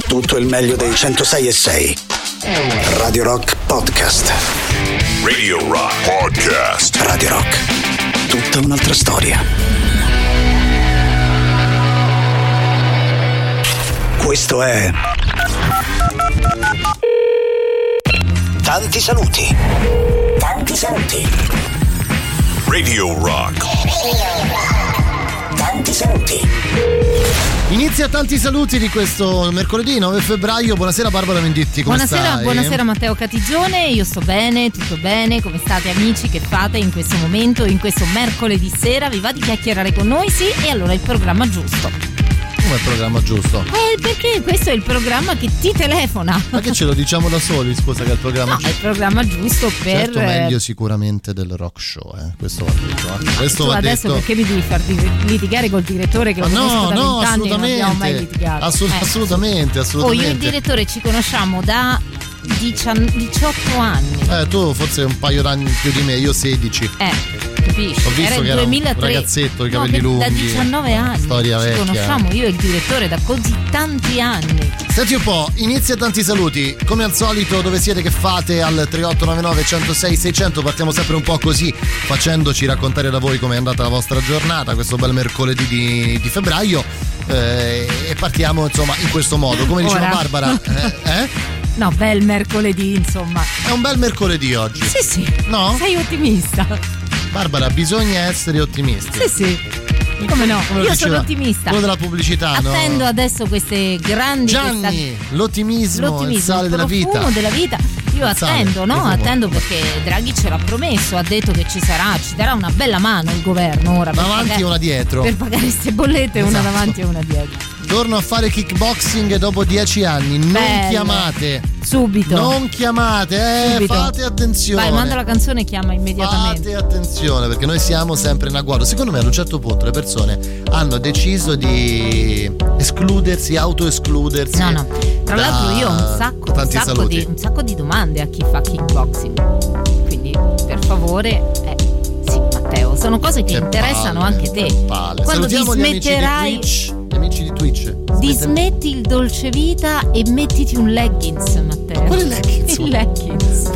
tutto il meglio dei 106.6. Radio Rock Podcast. Radio Rock Podcast. Radio Rock. Tutta un'altra storia. Questo è Tanti saluti. Tanti saluti. Radio Rock. Tanti saluti. Inizia Tanti saluti di questo mercoledì 9 febbraio. Buonasera Barbara Menditti, come stai? Buonasera Matteo Catigione, io sto bene, tutto bene. Come state amici? Che fate in questo momento, in questo mercoledì sera? Vi va di chiacchierare con noi? Sì, e allora è il programma giusto. Come è il programma giusto? Perché questo è il programma che ti telefona. Ma che ce lo diciamo da soli, scusa, che è il programma giusto? È il programma giusto per... Certo, meglio sicuramente del rock show, questo va detto. Questo tu va adesso detto. Perché mi devi far litigare col direttore che lo conosco da 20 anni e non abbiamo mai litigato? Assolutamente. Io e il direttore ci conosciamo da 18 anni. Tu forse un paio d'anni più di me, io 16. Capisci? Ho visto era il che 2003. era un ragazzetto, i capelli lunghi. Da 19 anni. Storia ci vecchia. conosciamo io e il direttore da così tanti anni. Senti un po', inizia Tanti saluti. Come al solito, dove siete, che fate? Al 3899 106 600. Partiamo sempre un po' così, facendoci raccontare da voi come è andata la vostra giornata, questo bel mercoledì di febbraio. E partiamo insomma in questo modo. Come diceva Barbara, No, bel mercoledì, insomma. È un bel mercoledì oggi. Sì. No? Sei ottimista. Barbara, bisogna essere ottimisti. Sì. Come no? Io sono ottimista. Quello della pubblicità, Attendo adesso queste grandi... Gianni, l'ottimismo, il sale della vita. Il profumo della vita. Io attendo, no? Attendo perché Draghi ce l'ha promesso, ha detto che ci darà una bella mano il governo ora. Davanti e una dietro. Per pagare queste bollette, una davanti e una dietro. Torno a fare kickboxing dopo 10 anni. Non chiamate. Subito. Non chiamate, Subito. Fate attenzione. Vai, manda la canzone e chiama immediatamente. Fate attenzione perché noi siamo sempre in agguato. Secondo me ad un certo punto le persone hanno deciso di autoescludersi. No. Tra l'altro io ho un sacco di domande a chi fa kickboxing. Quindi per favore, sì, Matteo, sono cose che interessano anche te. Quando salutiamo dismetterai gli amici di Twitch. Dismetti il dolce vita e mettiti un leggings, Matteo. Quale leggings? Il leggings.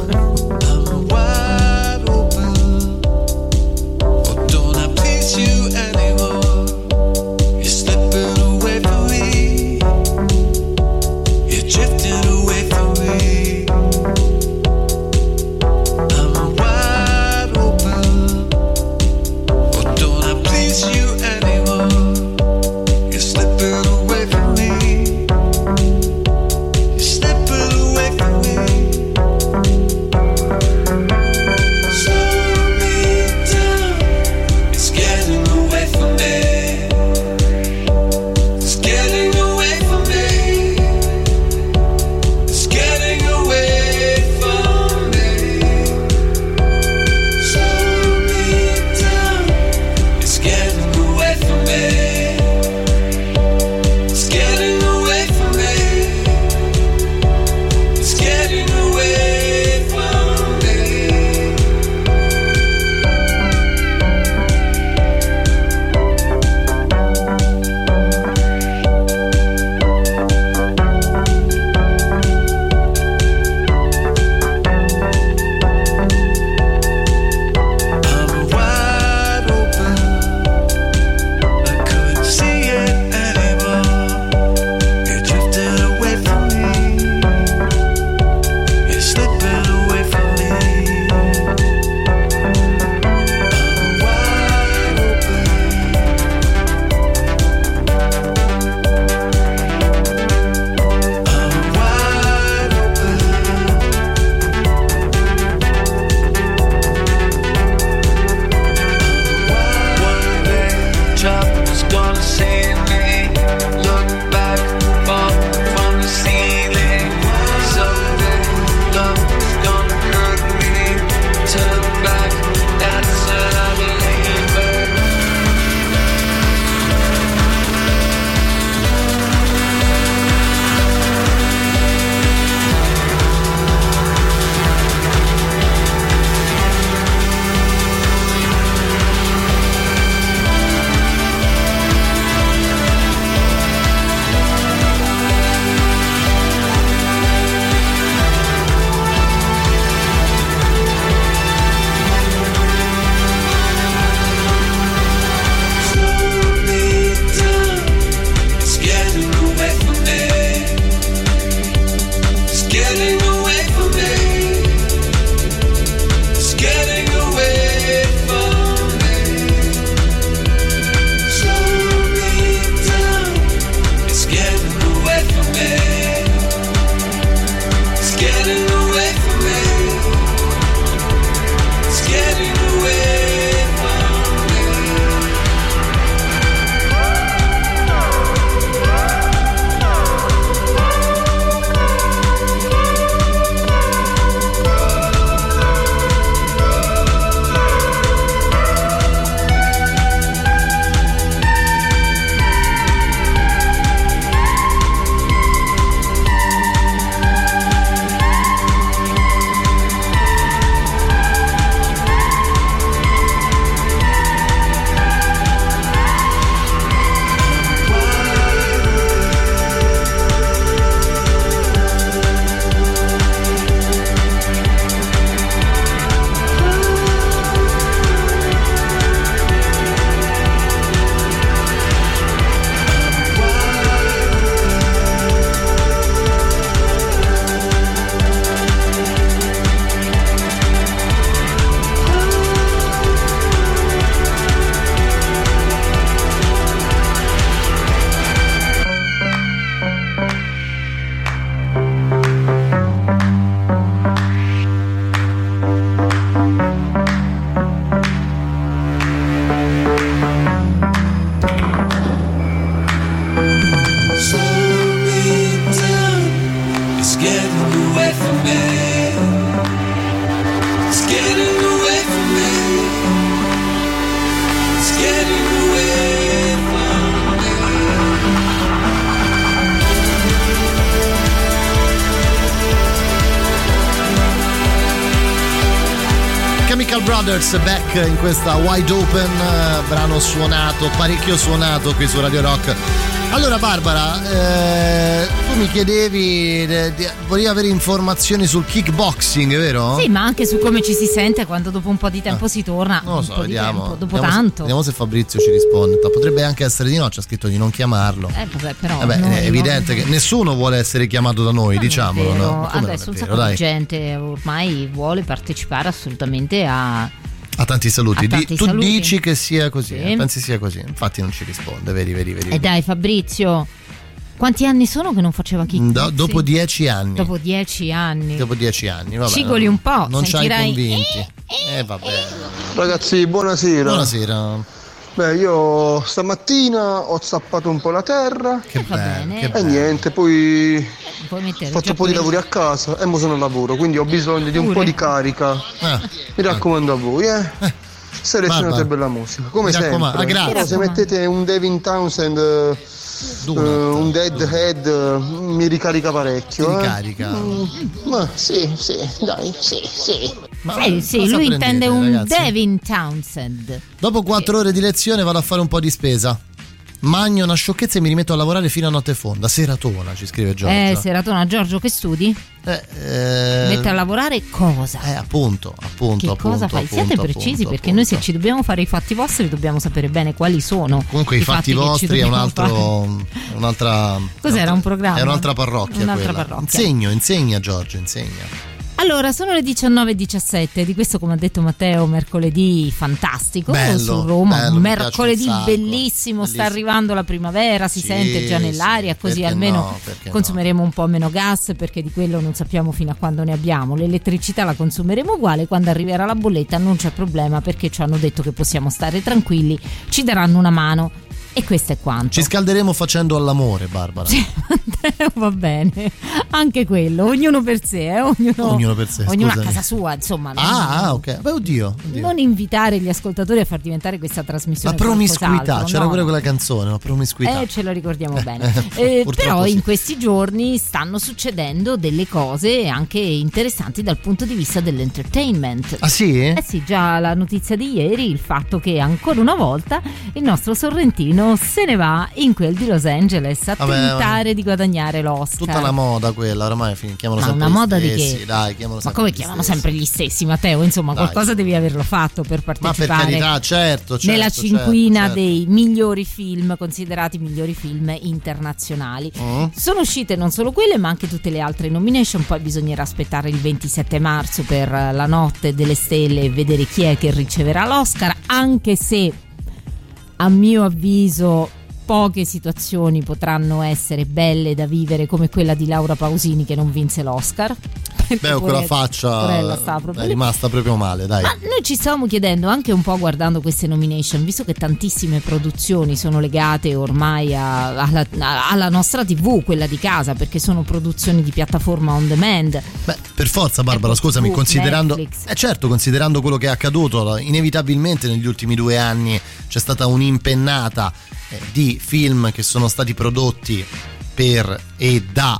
Chemical Brothers back in questa Wide Open, brano suonato, parecchio suonato qui su Radio Rock. Allora Barbara, tu mi chiedevi, volevi avere informazioni sul kickboxing, vero? Sì, ma anche su come ci si sente quando dopo un po' di tempo si torna. Non lo so, vediamo. Tanto. Vediamo se Fabrizio ci risponde. Potrebbe anche essere di no, c'è scritto di non chiamarlo. Vabbè, però. È evidente che nessuno vuole essere chiamato da noi, diciamolo. No? Adesso un sacco di gente ormai vuole partecipare assolutamente a tanti saluti. Tu dici che sia così, sì. Pensi sia così, infatti non ci risponde, vedi. E dai Fabrizio, quanti anni sono che non faceva kickboxing? Dopo 10 anni. Dopo 10 anni, vabbè. Cigoli un po', non ci hai sentirai... convinti. Vabbè. Ragazzi, buonasera. Buonasera. Beh, io stamattina ho zappato un po' la terra. Che bello. E niente, poi ho fatto un po' di lavori a casa e mo sono al lavoro, quindi ho bisogno di un po' di carica. Mi raccomando a voi, selezionate bella musica, come sempre. Grazie. Se mettete un Devin Townsend, un Deadhead, mi ricarica parecchio. Ti ricarica? Ma sì, dai, sì. Sì, lui intende un ragazzi? Devin Townsend. Dopo 4 ore di lezione vado a fare un po' di spesa. Magno una sciocchezza e mi rimetto a lavorare fino a notte fonda. Seratona, ci scrive Giorgio. Seratona. Giorgio, che studi? Mette a lavorare cosa? Appunto. Che cosa fai? Siete precisi, perché noi se ci dobbiamo fare i fatti vostri dobbiamo sapere bene quali sono. Comunque i fatti vostri è un'altra. Cos'era un programma? È un'altra parrocchia. Insegna Giorgio, insegna. Allora, sono le 19:17, di questo, come ha detto Matteo, mercoledì fantastico su Roma, un mercoledì bellissimo, sta arrivando la primavera, si sente già nell'aria, così almeno consumeremo un po' meno gas, perché di quello non sappiamo fino a quando ne abbiamo. L'elettricità la consumeremo uguale, quando arriverà la bolletta non c'è problema, perché ci hanno detto che possiamo stare tranquilli, ci daranno una mano. E questo è quanto. Ci scalderemo facendo all'amore, Barbara. Va bene, anche quello, ognuno per sé, ognuno per sé, ognuno a casa sua, insomma. Ok. Beh, oddio. Non invitare gli ascoltatori a far diventare questa trasmissione la promiscuità, c'era pure quella canzone, la promiscuità. Ce lo ricordiamo bene. Però in questi giorni stanno succedendo delle cose anche interessanti dal punto di vista dell'entertainment. Ah sì? Sì, già la notizia di ieri, il fatto che ancora una volta il nostro Sorrentino se ne va in quel di Los Angeles a tentare di guadagnare l'Oscar. Tutta una moda quella, ormai chiamano sempre una moda stessi, di che? Dai, ma come chiamano sempre gli stessi, Matteo? Insomma, qualcosa devi averlo fatto per partecipare. Ma per carità, certo. Nella cinquina dei migliori film, considerati migliori film internazionali. Sono uscite non solo quelle, ma anche tutte le altre nomination. Poi bisognerà aspettare il 27 marzo per la notte delle stelle e vedere chi è che riceverà l'Oscar, anche se a mio avviso poche situazioni potranno essere belle da vivere come quella di Laura Pausini che non vinse l'Oscar. Beh, quella faccia è rimasta proprio male, dai. Ma noi ci stavamo chiedendo, anche un po' guardando queste nomination, visto che tantissime produzioni sono legate ormai alla nostra TV, quella di casa, perché sono produzioni di piattaforma on demand. Beh, per forza, Barbara, scusami, considerando considerando quello che è accaduto, inevitabilmente negli ultimi 2 anni c'è stata un'impennata di film che sono stati prodotti per e da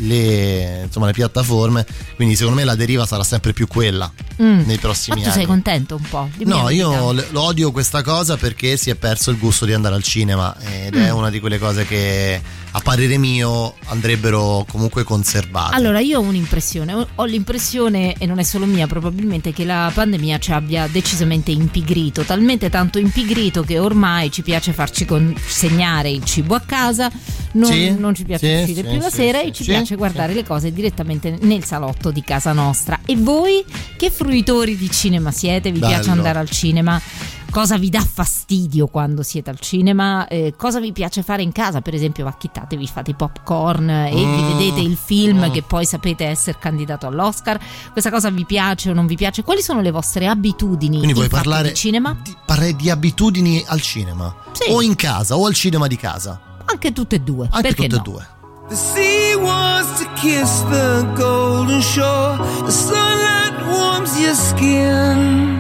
le piattaforme, quindi secondo me la deriva sarà sempre più quella nei prossimi anni. Ma tu sei contento un po'? No, io lo odio questa cosa perché si è perso il gusto di andare al cinema ed è una di quelle cose che a parere mio andrebbero comunque conservate. Allora, io ho l'impressione, e non è solo mia, probabilmente, che la pandemia ci abbia decisamente impigrito, talmente tanto impigrito che ormai ci piace farci consegnare il cibo a casa, non ci piace uscire più la sera e ci piace guardare le cose direttamente nel salotto di casa nostra. E voi che fruitori di cinema siete? Vi piace andare al cinema? Cosa vi dà fastidio quando siete al cinema? Cosa vi piace fare in casa? Per esempio, acchittatevi, fate i popcorn e vi vedete il film che poi sapete essere candidato all'Oscar. Questa cosa vi piace o non vi piace? Quali sono le vostre abitudini? Quindi vuoi parlare di cinema? Parlare di abitudini al cinema? Sì. O in casa o al cinema di casa? Anche tutte e due. Anche perché tutte no? e due. The sea wants to kiss the golden shore. The sunlight warms your skin.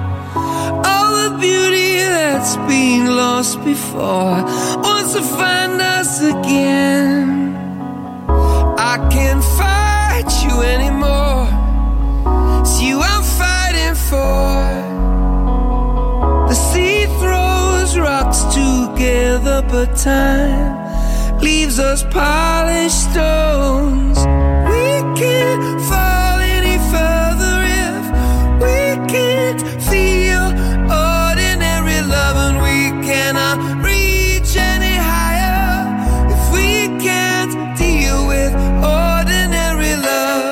All the beauty that's been lost before wants to find us again. I can't fight you anymore. It's you I'm fighting for. over time leaves us polished stones. We can't fall any further if we can't feel ordinary love, and we cannot reach any higher if we can't deal with ordinary love.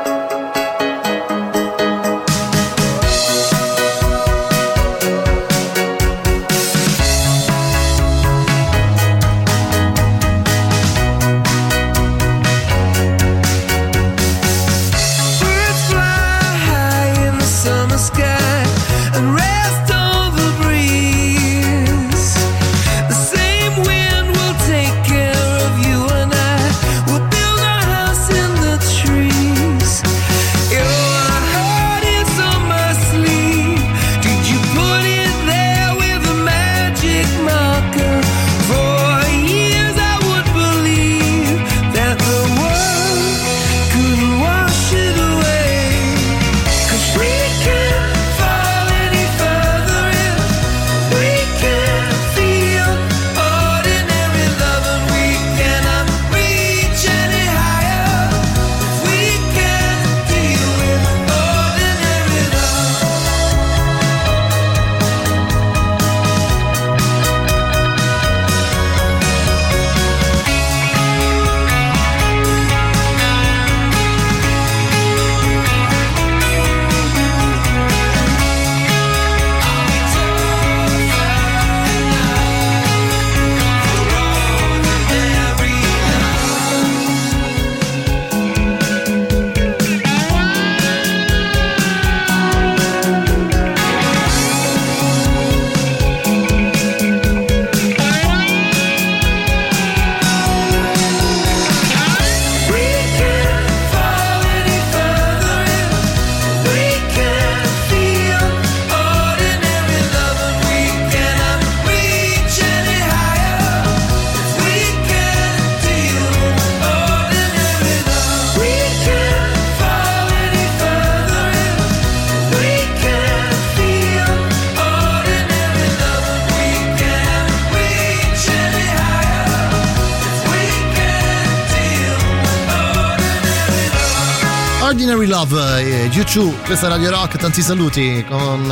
Ordinary Love, U2, questa è Radio Rock, tanti saluti con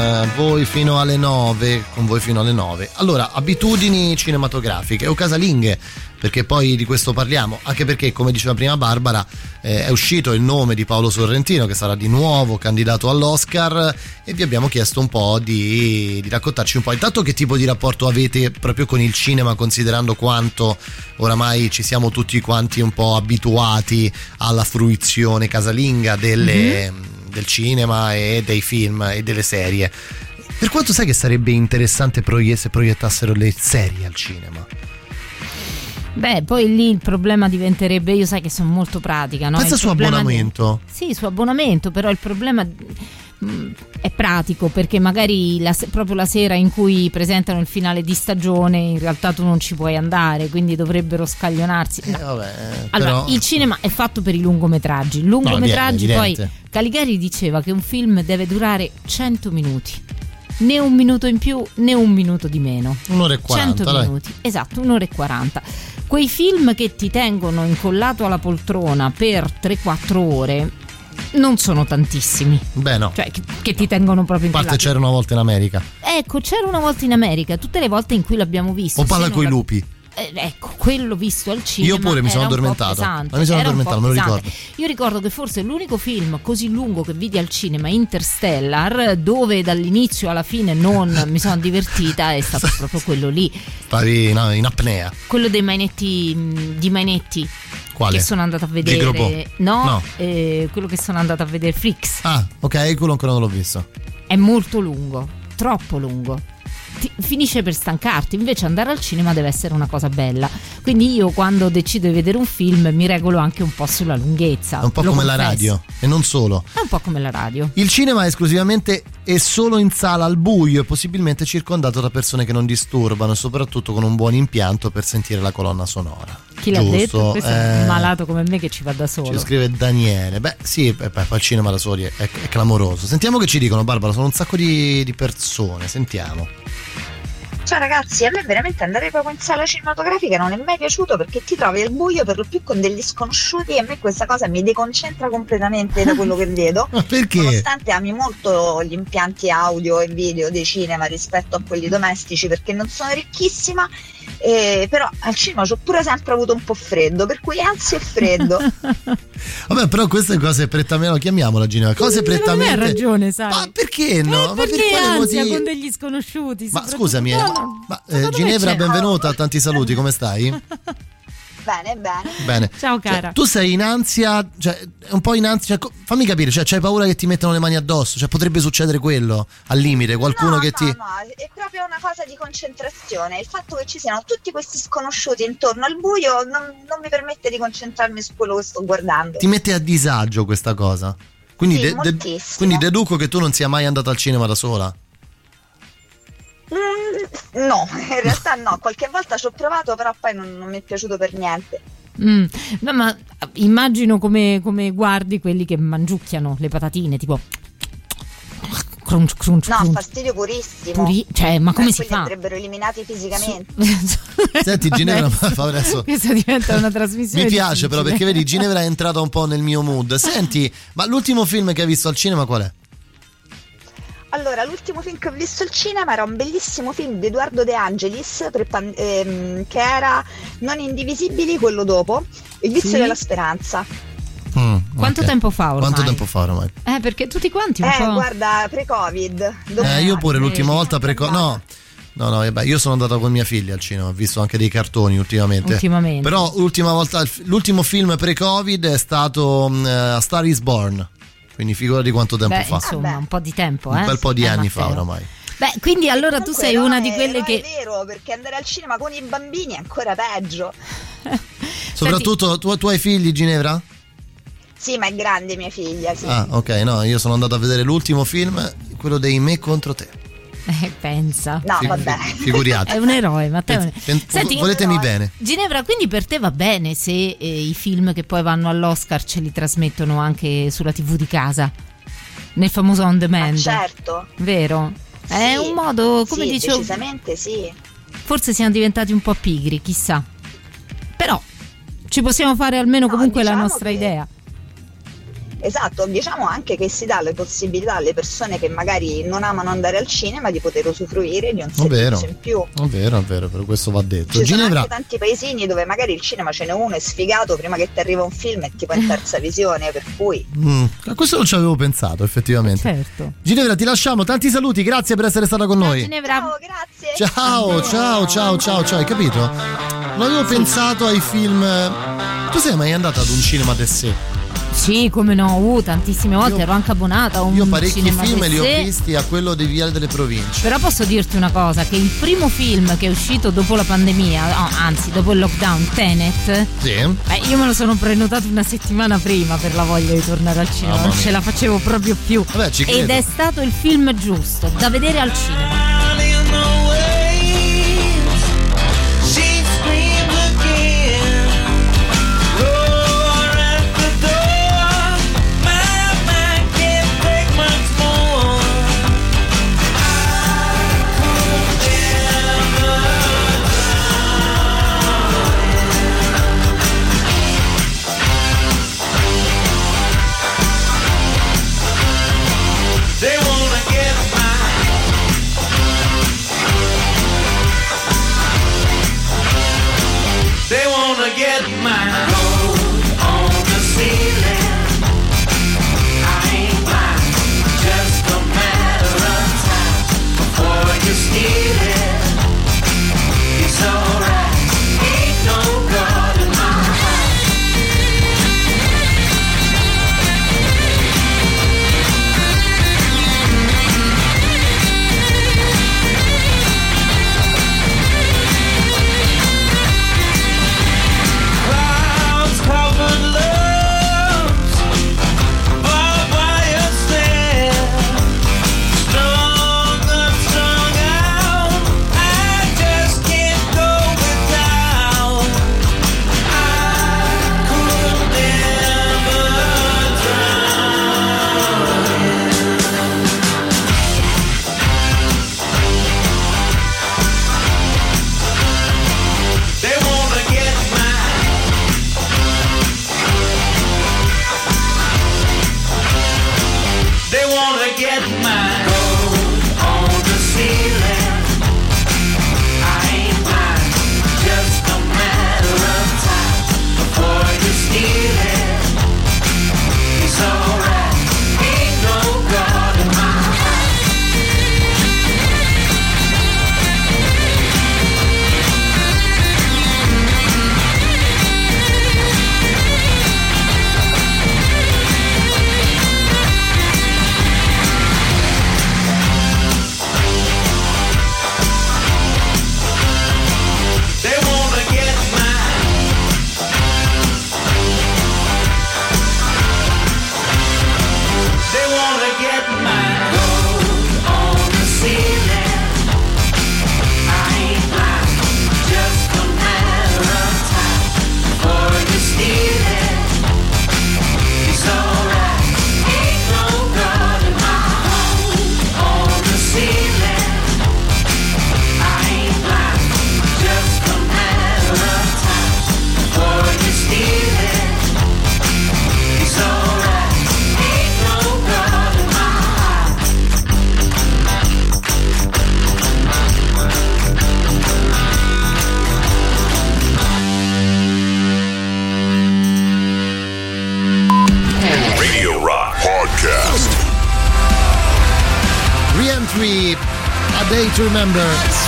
voi fino alle 9, Allora, abitudini cinematografiche o casalinghe, perché poi di questo parliamo, anche perché, come diceva prima Barbara, è uscito il nome di Paolo Sorrentino, che sarà di nuovo candidato all'Oscar, e vi abbiamo chiesto un po' di raccontarci un po'. Intanto, che tipo di rapporto avete proprio con il cinema, considerando quanto oramai ci siamo tutti quanti un po' abituati alla fruizione casalinga del cinema e dei film e delle serie. Per quanto sai che sarebbe interessante se proiettassero le serie al cinema? Beh, poi lì il problema diventerebbe, io sai che sono molto pratica, no? Pensa su abbonamento. Sì, su abbonamento, però il problema è pratico, perché magari proprio la sera in cui presentano il finale di stagione in realtà tu non ci puoi andare, quindi dovrebbero scaglionarsi. Allora, però... il cinema è fatto per i lungometraggi. Poi Caligari diceva che un film deve durare 100 minuti. Né un minuto in più né un minuto di meno. 1 ora e 40 100 minuti, esatto, 1 ora e 40. Quei film che ti tengono incollato alla poltrona per 3-4 ore non sono tantissimi. Beh, no. Cioè che ti tengono proprio incollato. A parte c'era una volta in America. Ecco, c'era una volta in America. Tutte le volte in cui l'abbiamo visto. O Palla coi lupi. Ecco, quello visto al cinema. Io pure mi sono addormentato. Me lo ricordo. Io ricordo che forse l'unico film così lungo che vidi al cinema, Interstellar, dove dall'inizio alla fine non mi sono divertita, è stato proprio quello lì. Stavi in apnea. Quello dei Mainetti. Quale? Che sono andata a vedere. No. Quello che sono andata a vedere, Flix. Ah, ok, quello ancora non l'ho visto. È molto lungo, troppo lungo. Finisce per stancarti, invece andare al cinema deve essere una cosa bella. Quindi io, quando decido di vedere un film, mi regolo anche un po' sulla lunghezza. È un po' come la radio, e non solo. È un po' come la radio. Il cinema è esclusivamente e solo in sala al buio e possibilmente circondato da persone che non disturbano, soprattutto con un buon impianto per sentire la colonna sonora. Chi l'ha detto? Questo è un malato come me che ci va da solo. Ci scrive Daniele. Beh sì, poi il cinema da soli è clamoroso. Sentiamo che ci dicono, Barbara, sono un sacco di persone, sentiamo. Ciao ragazzi, a me veramente andare proprio in sala cinematografica non è mai piaciuto perché ti trovi al buio per lo più con degli sconosciuti e a me questa cosa mi deconcentra completamente da quello che vedo. Ma perché? Nonostante ami molto gli impianti audio e video dei cinema rispetto a quelli domestici perché non sono ricchissima, però al cinema c'ho pure sempre avuto un po' freddo, per cui ansia e freddo. Vabbè, però queste cose prettamente, chiamiamola Ginevra, cose prettamente. Non hai ragione, sai. Ma perché no? Ma perché per quale ansia motivo? con degli sconosciuti? Ma scusami, Ginevra, benvenuta, tanti saluti, come stai? Bene. Ciao cara. Cioè, tu sei in ansia, cioè un po' in ansia, fammi capire, cioè c'hai paura che ti mettano le mani addosso, cioè potrebbe succedere quello, al limite, qualcuno che ti... No, è proprio una cosa di concentrazione, il fatto che ci siano tutti questi sconosciuti intorno al buio non mi permette di concentrarmi su quello che sto guardando. Ti mette a disagio questa cosa? Quindi, sì, quindi deduco che tu non sia mai andata al cinema da sola? No, in realtà no, qualche volta ci ho provato, però poi non mi è piaciuto per niente. No, ma immagino come guardi quelli che mangiucchiano le patatine, tipo crunch, crunch, no, crunch. Fastidio purissimo. Cioè, ma come si fa? Andrebbero eliminati fisicamente. Senti Ginevra, adesso questa diventa una trasmissione mi piace difficile. però perché vedi Ginevra è entrata un po' nel mio mood. Senti, ma l'ultimo film che hai visto al cinema qual è? Allora, l'ultimo film che ho visto al cinema era un bellissimo film di Edoardo De Angelis che era Non Indivisibili, quello dopo, Il vizio della speranza. Quanto tempo fa ormai? Quanto tempo fa ormai? Perché tutti quanti un po'... guarda, pre-Covid. Io pure l'ultima volta No, vabbè, io sono andato con mia figlia al cinema, ho visto anche dei cartoni ultimamente. Però l'ultimo film pre-Covid è stato A Star is Born. Quindi figurati quanto tempo fa. Insomma, un po' di tempo, un bel po' di anni fa oramai. Beh, quindi allora comunque tu sei una di quelle è che... vero, perché andare al cinema con i bambini è ancora peggio. Soprattutto tu hai figli, Ginevra? Sì, ma è grande mia figlia, sì. Ah, ok, no, io sono andato a vedere l'ultimo film, quello dei Me contro te. Pensa. No, vabbè. Figuriate. È un eroe, Matteo. Senti, voletemi bene. Ginevra, quindi per te va bene se i film che poi vanno all'Oscar ce li trasmettono anche sulla TV di casa? Nel famoso on demand? Certo. Vero? Sì, è un modo, come dicevo... decisamente sì. Forse siamo diventati un po' pigri, chissà. Però ci possiamo fare almeno comunque la nostra idea. Esatto, diciamo anche che si dà le possibilità alle persone che magari non amano andare al cinema di poter usufruire di un servizio in più. È vero, per questo va detto. Ci Ginevra... sono anche tanti paesini dove magari il cinema ce n'è uno, è sfigato prima che ti arriva un film e tipo in terza visione, per cui... A questo non ci avevo pensato, effettivamente. Certo. Ginevra, ti lasciamo, tanti saluti, grazie per essere stata con noi. Ginevra. Ciao, grazie. Ciao, hai capito? Non avevo pensato ai film... Tu sei mai andata ad un cinema de sé? Sì, come no, tantissime volte ero anche abbonata a un Io parecchi cinema film li ho sé. visti a quello dei Viale delle Province. Però posso dirti una cosa, che il primo film che è uscito dopo la pandemia, anzi dopo il lockdown, Tenet, sì. Io me lo sono prenotato una settimana prima per la voglia di tornare al cinema, non ce la facevo proprio più. Vabbè, ci credo. Ed è stato il film giusto da vedere al cinema. They wanna get my B3, A Day to Remember.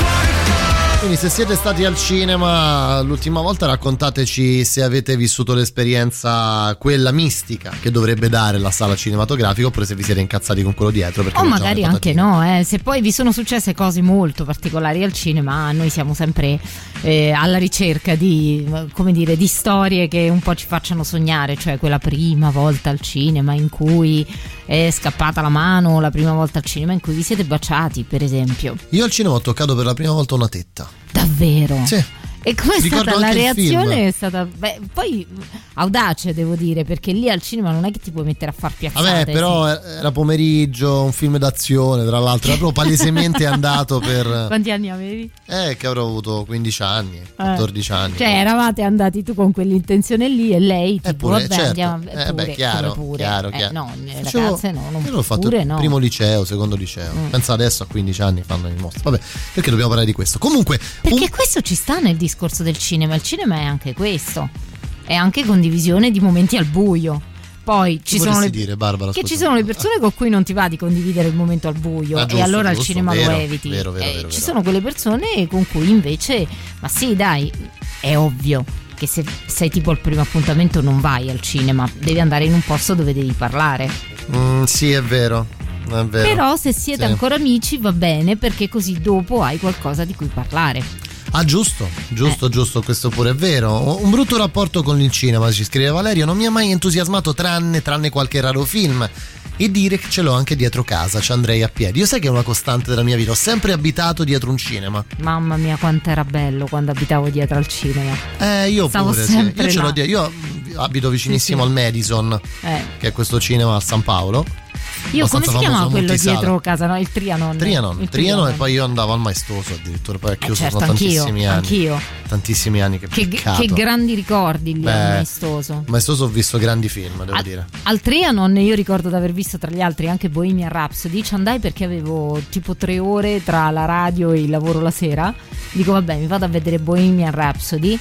Quindi se siete stati al cinema l'ultima volta, raccontateci se avete vissuto l'esperienza, quella mistica che dovrebbe dare la sala cinematografica, oppure se vi siete incazzati con quello dietro, perché o magari anche no, se poi vi sono successe cose molto particolari al cinema. Noi siamo sempre alla ricerca di, come dire, di storie che un po' ci facciano sognare, cioè quella prima volta al cinema in cui è scappata la mano, la prima volta al cinema in cui vi siete baciati, per esempio. Io al cinema ho toccato per la prima volta una tetta. Davvero? Sì. E com'è stata la reazione? È stata poi audace, devo dire, perché lì al cinema non è che ti puoi mettere a far piazzate. Vabbè, però era pomeriggio, un film d'azione, tra l'altro, era proprio palesemente andato per... Quanti anni avevi? Che avrò avuto 15 anni, 14 anni. Cioè eravate andati tu con quell'intenzione lì e lei tipo, pure, vabbè, certo. andiamo, Chiaro. No, le ragazze no, non io l'ho fatto pure, il no. primo liceo, secondo liceo. Pensa adesso a 15 anni fanno il mostro. Vabbè, perché dobbiamo parlare di questo? Comunque, perché questo ci sta nel discorso del cinema. Il cinema è anche questo, è anche condivisione di momenti al buio. Poi ci sono dire, Barbara, ci sono le persone con cui non ti va di condividere il momento al buio, giusto, e allora giusto, al cinema vero, lo eviti. Vero, ci sono quelle persone con cui invece, ma sì, dai, è ovvio che se sei tipo al primo appuntamento non vai al cinema, devi andare in un posto dove devi parlare. Sì, è vero. Però se siete ancora amici va bene, perché così dopo hai qualcosa di cui parlare. Ah, giusto, questo pure è vero. Un brutto rapporto con il cinema, ci scrive Valerio, non mi ha mai entusiasmato tranne qualche raro film. E dire che ce l'ho anche dietro casa, ci andrei a piedi. Io sai che è una costante della mia vita, ho sempre abitato dietro un cinema. Mamma mia, quanto era bello quando abitavo dietro al cinema. Io stavo pure, sempre sì. Io là. ce l'ho io abito vicinissimo al Madison, che è questo cinema a San Paolo. Io come si chiama quello dietro casa? No? Il Trianon. Trianon, e poi io andavo al Maestoso addirittura, poi è chiuso, certo, sono tantissimi anni. Anch'io. Tantissimi anni, che grandi ricordi lì al Maestoso. Maestoso ho visto grandi film, devo dire. Al Trianon io ricordo di aver visto tra gli altri anche Bohemian Rhapsody. Ci andai perché avevo tipo 3 ore tra la radio e il lavoro la sera. Dico vabbè, mi vado a vedere Bohemian Rhapsody.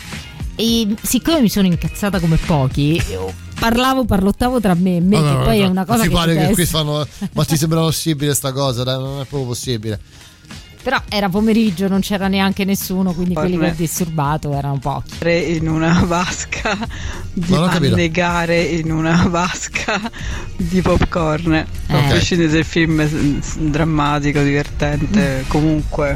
E siccome mi sono incazzata come pochi, parlottavo tra me e me, che poi è una cosa che pare che qui fanno, ma ti sembra possibile sta cosa? Dai, non è proprio possibile. Però era pomeriggio, non c'era neanche nessuno, quindi quelli che ho disturbato erano pochi. In una vasca di annegare in una vasca di popcorn. A prescindere se il film è drammatico, divertente, comunque.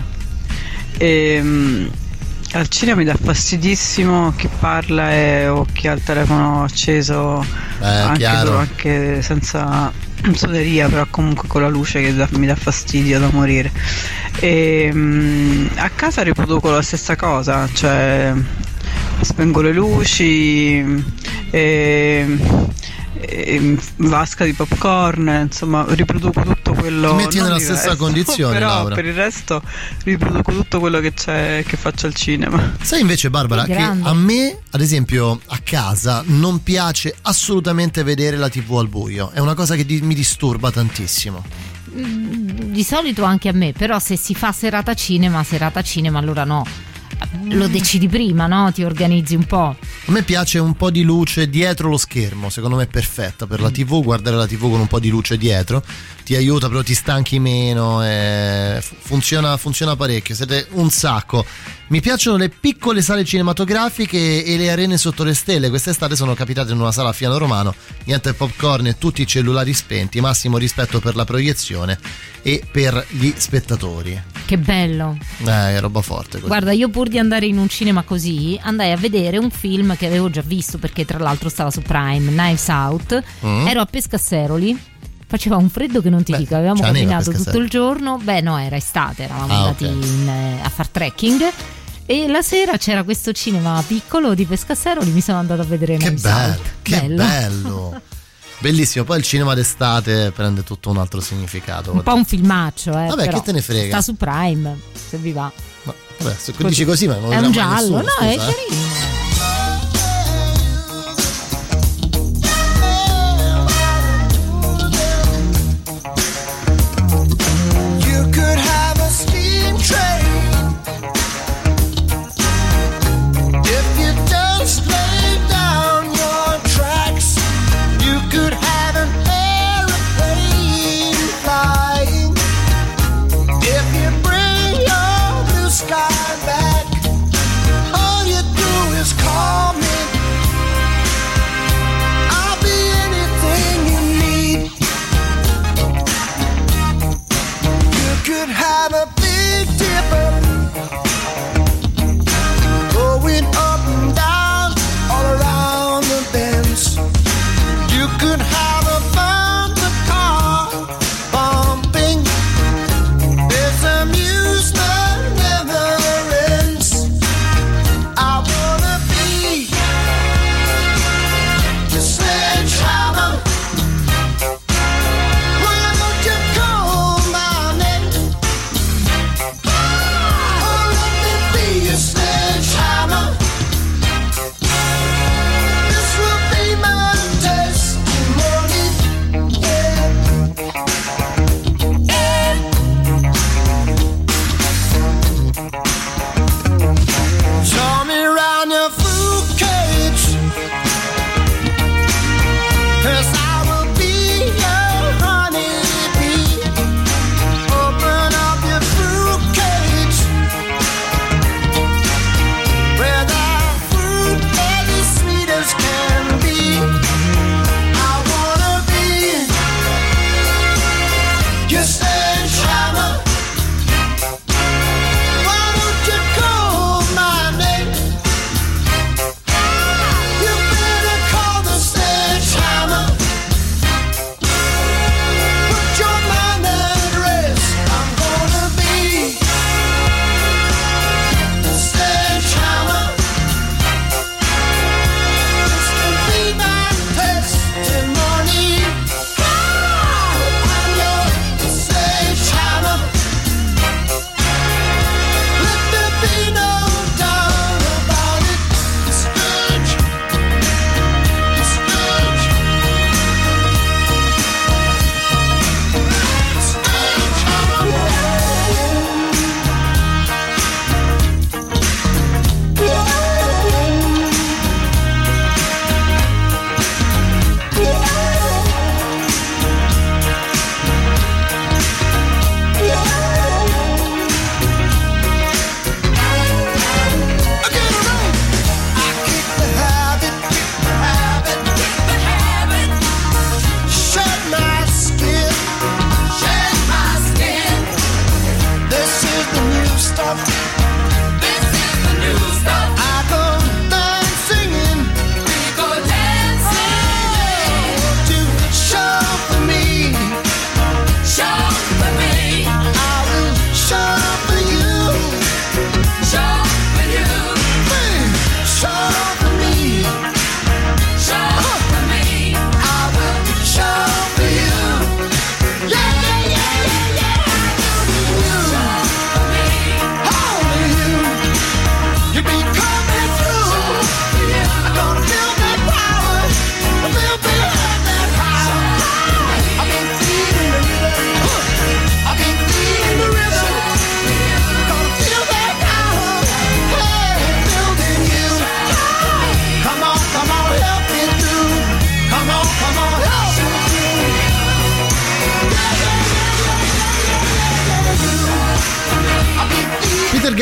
Al cinema mi dà fastidissimo chi parla o chi ha il telefono acceso, anche senza suoneria, però comunque con la luce che mi dà fastidio da morire. A casa riproduco la stessa cosa, cioè spengo le luci, vasca di popcorn, insomma riproduco tutto quello. Ti metti nella stessa condizione, però Laura. Per il resto riproduco tutto quello che c'è, che faccio al cinema. Sai invece, Barbara, che a me ad esempio a casa non piace assolutamente vedere la TV al buio, è una cosa che mi disturba tantissimo. Di solito anche a me, però se si fa serata cinema allora no. Lo decidi prima, no? Ti organizzi un po'. A me piace un po' di luce dietro lo schermo, secondo me è perfetta per la TV. Guardare la TV con un po' di luce dietro ti aiuta, però ti stanchi meno, funziona parecchio. Siete un sacco. Mi piacciono le piccole sale cinematografiche e le arene sotto le stelle. Quest'estate sono capitate in una sala a Fiano Romano, niente popcorn e tutti i cellulari spenti, massimo rispetto per la proiezione e per gli spettatori. Che bello. È roba forte così. Guarda, io pur di andare in un cinema così andai a vedere un film che avevo già visto, perché tra l'altro stava su Prime, Knives Out. Ero a Pescasseroli, faceva un freddo che non ti dico, avevamo camminato tutto il giorno. Era estate, eravamo andati a far trekking e la sera c'era questo cinema piccolo di Pescasseroli, mi sono andata a vedere Knives Out. Che bello. Bellissimo, poi il cinema d'estate prende tutto un altro significato. Un po' un filmaccio, Vabbè, però che te ne frega. Sta su Prime, se vi va. Ma vabbè, se dici così, ma non è un giallo, nessuno, no, scusa, è carino.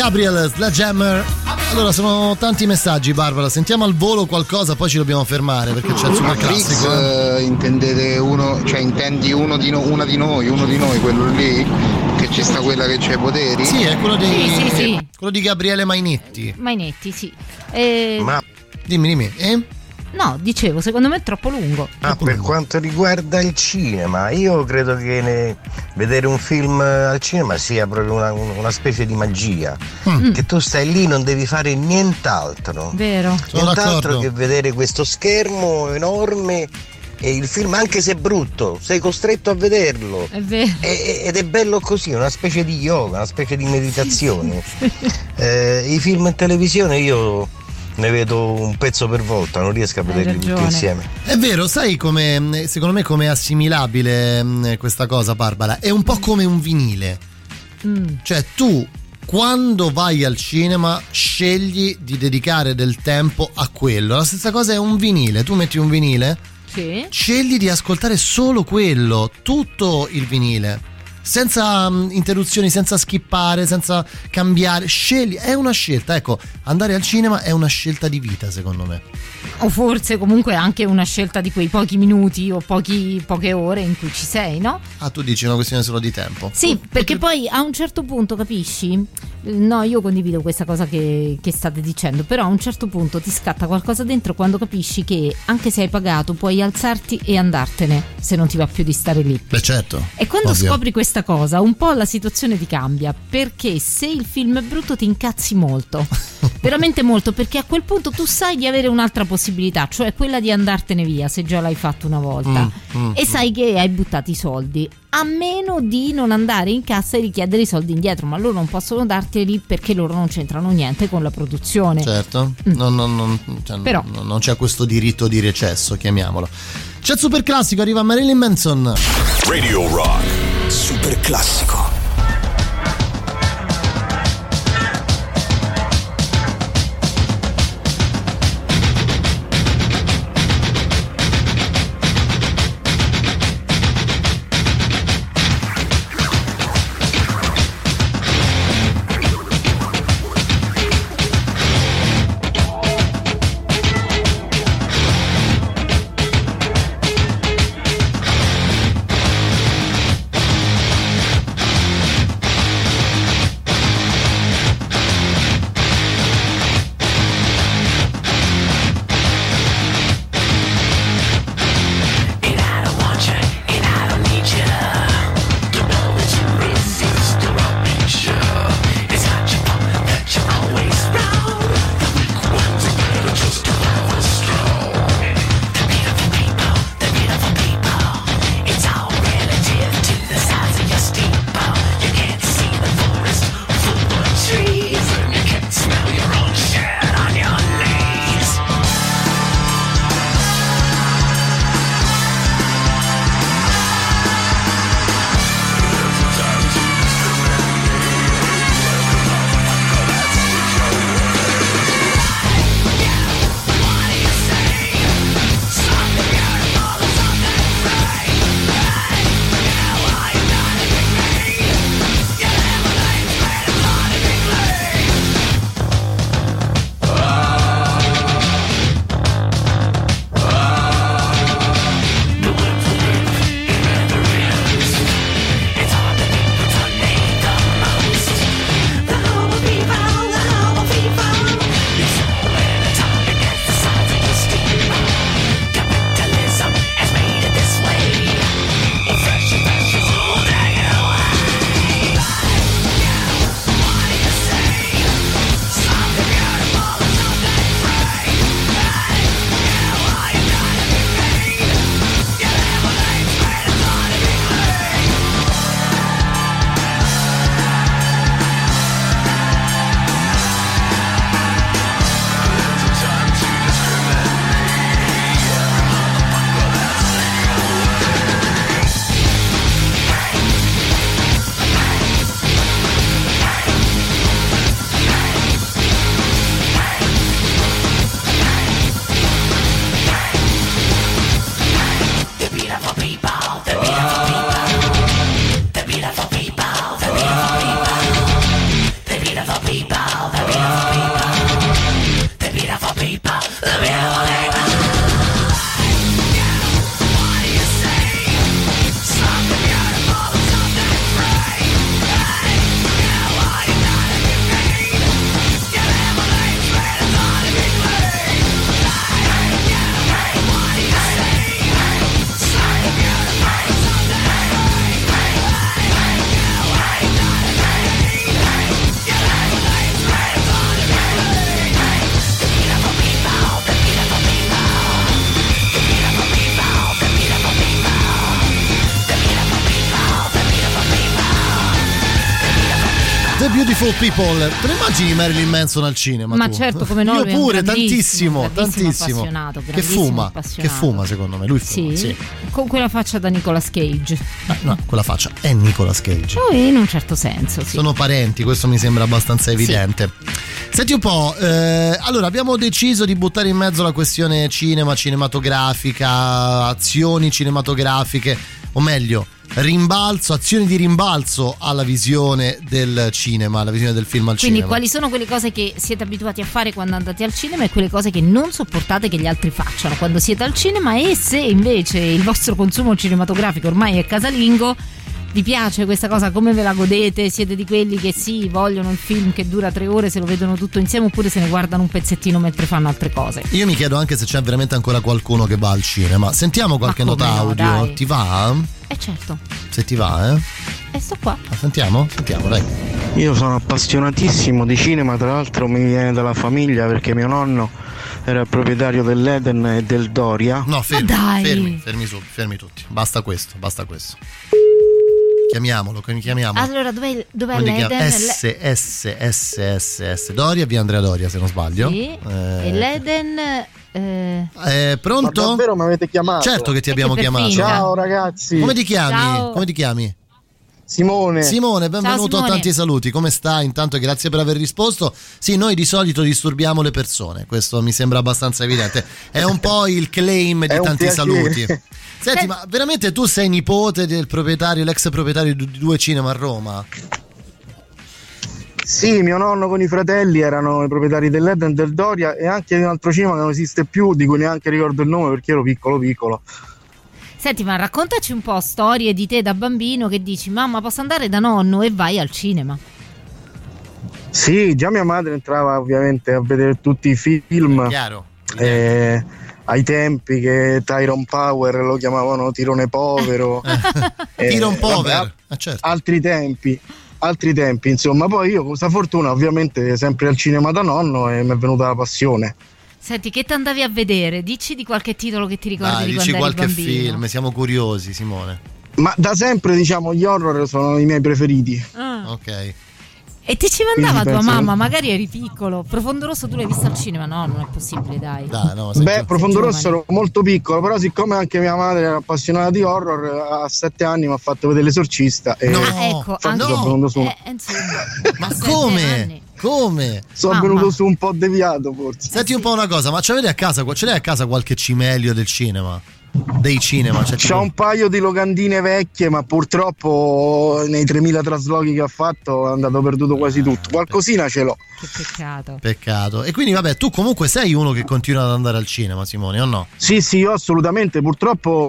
Gabriel, Sledgehammer. Allora, sono tanti messaggi, Barbara. Sentiamo al volo qualcosa, poi ci dobbiamo fermare perché c'è il super classico. Intendete uno, cioè intendi una di noi, quello lì? Che ci sta quella che c'ha i poteri? Sì, è quello di sì. quello di Gabriele Mainetti. Mainetti, sì. Ma dimmi. No, dicevo, secondo me è troppo lungo. Per quanto riguarda il cinema, io credo che vedere un film al cinema sia proprio una specie di magia. Che tu stai lì, non devi fare nient'altro. Vero. Nient'altro che vedere questo schermo enorme e il film, anche se è brutto, sei costretto a vederlo. È vero. Ed è bello così, una specie di yoga, una specie di meditazione. I film in televisione io ne vedo un pezzo per volta, non riesco a vederli tutti insieme. È vero, sai come, secondo me, come è assimilabile questa cosa, Barbara? È un po' come un vinile. Cioè tu, quando vai al cinema, scegli di dedicare del tempo a quello. La stessa cosa è un vinile. Tu metti un vinile, sì, scegli di ascoltare solo quello, tutto il vinile, senza interruzioni, senza skippare, senza cambiare. Scegli, è una scelta. Ecco, andare al cinema è una scelta di vita, secondo me. O forse comunque anche una scelta di quei pochi minuti o poche ore in cui ci sei, no? Ah, tu dici una questione solo di tempo. Sì, perché poi a un certo punto, capisci? No, io condivido questa cosa che state dicendo, però a un certo punto ti scatta qualcosa dentro quando capisci che anche se hai pagato puoi alzarti e andartene se non ti va più di stare lì. Beh, certo. E quando scopri questa cosa, un po' la situazione ti cambia, perché se il film è brutto ti incazzi molto, veramente molto, perché a quel punto tu sai di avere un'altra possibilità, cioè quella di andartene via se già l'hai fatto una volta e sai che hai buttato i soldi, a meno di non andare in cassa e richiedere i soldi indietro, ma loro non possono darteli perché loro non c'entrano niente con la produzione. Certo, Però non c'è questo diritto di recesso, chiamiamolo. C'è il super classico, arriva Marilyn Manson. Radio Rock Super classico. Beautiful People. Te lo immagini Marilyn Manson al cinema? Ma tu? certo, come no. Io pure, tantissimo. Appassionato, che fuma secondo me. Lui fuma, sì. Con quella faccia da Nicolas Cage. No, quella faccia è Nicolas Cage. In un certo senso, sì. Sono parenti, questo mi sembra abbastanza evidente. Senti un po', allora abbiamo deciso di buttare in mezzo la questione cinema, cinematografica, azioni cinematografiche, o meglio, azioni di rimbalzo alla visione del cinema, alla visione del film al cinema. Quindi quali sono quelle cose che siete abituati a fare quando andate al cinema e quelle cose che non sopportate che gli altri facciano quando siete al cinema, e se invece il vostro consumo cinematografico ormai è casalingo, vi piace questa cosa, come ve la godete? Siete di quelli che vogliono il film che dura 3 ore, se lo vedono tutto insieme, oppure se ne guardano un pezzettino mentre fanno altre cose? Io mi chiedo anche se c'è veramente ancora qualcuno che va al cinema. Sentiamo qualche nota audio. Dai. Ti va? Certo. Se ti va, sto qua. Sentiamo, dai. Io sono appassionatissimo di cinema, tra l'altro mi viene dalla famiglia perché mio nonno era il proprietario dell'Eden e del Doria. No, fermi tutti. Basta questo. Chiamiamolo. Allora, dov'è l'Eden? SSSS Doria, via Andrea Doria, se non sbaglio. Sì. E l'Eden. Pronto? Ma davvero mi avete chiamato? Certo che ti abbiamo chiamato. Ciao ragazzi. Come ti chiami? Ciao. Come ti chiami? Simone, benvenuto. Ciao, Simone. A tanti saluti. Come stai? Intanto grazie per aver risposto. Sì, noi di solito disturbiamo le persone, questo mi sembra abbastanza evidente. È un po' il claim di tanti saluti. Senti, ma veramente tu sei nipote del proprietario, l'ex proprietario di 2 cinema a Roma? Sì, mio nonno con i fratelli erano i proprietari dell'Eden, del Doria e anche di un altro cinema che non esiste più, di cui neanche ricordo il nome perché ero piccolo. Senti, ma raccontaci un po' storie di te da bambino che dici: mamma, posso andare da nonno, e vai al cinema. Sì, già mia madre entrava ovviamente a vedere tutti i film. Chiaro. Ai tempi che Tyrone Power lo chiamavano Tirone Povero. Tyrone Power? Certo. Altri tempi, insomma. Poi io con questa fortuna ovviamente sempre al cinema da nonno e mi è venuta la passione. Senti, che ti andavi a vedere? Dici di qualche titolo che ti ricordi di quando eri qualche bambino. film, siamo curiosi, Simone. Ma da sempre, diciamo, gli horror sono i miei preferiti. Ok. E ti ci mandava tua mamma? Magari eri piccolo. Profondo Rosso tu l'hai visto al cinema? No, non è possibile, dai. Profondo Rosso ero molto piccolo, però siccome anche mia madre era appassionata di horror, a 7 anni mi ha fatto vedere L'Esorcista e ecco, anche venuto su. Ma come? Sono venuto su un po' deviato, forse. Senti un po' una cosa, ma ce l'hai a casa qualche cimelio del cinema? Dei cinema? C'ho un paio di locandine vecchie, ma purtroppo nei 3000 traslochi che ha fatto è andato perduto quasi tutto. Qualcosina ce l'ho. Che peccato. E quindi vabbè, tu comunque sei uno che continua ad andare al cinema, Simone, o no? Sì, io assolutamente. Purtroppo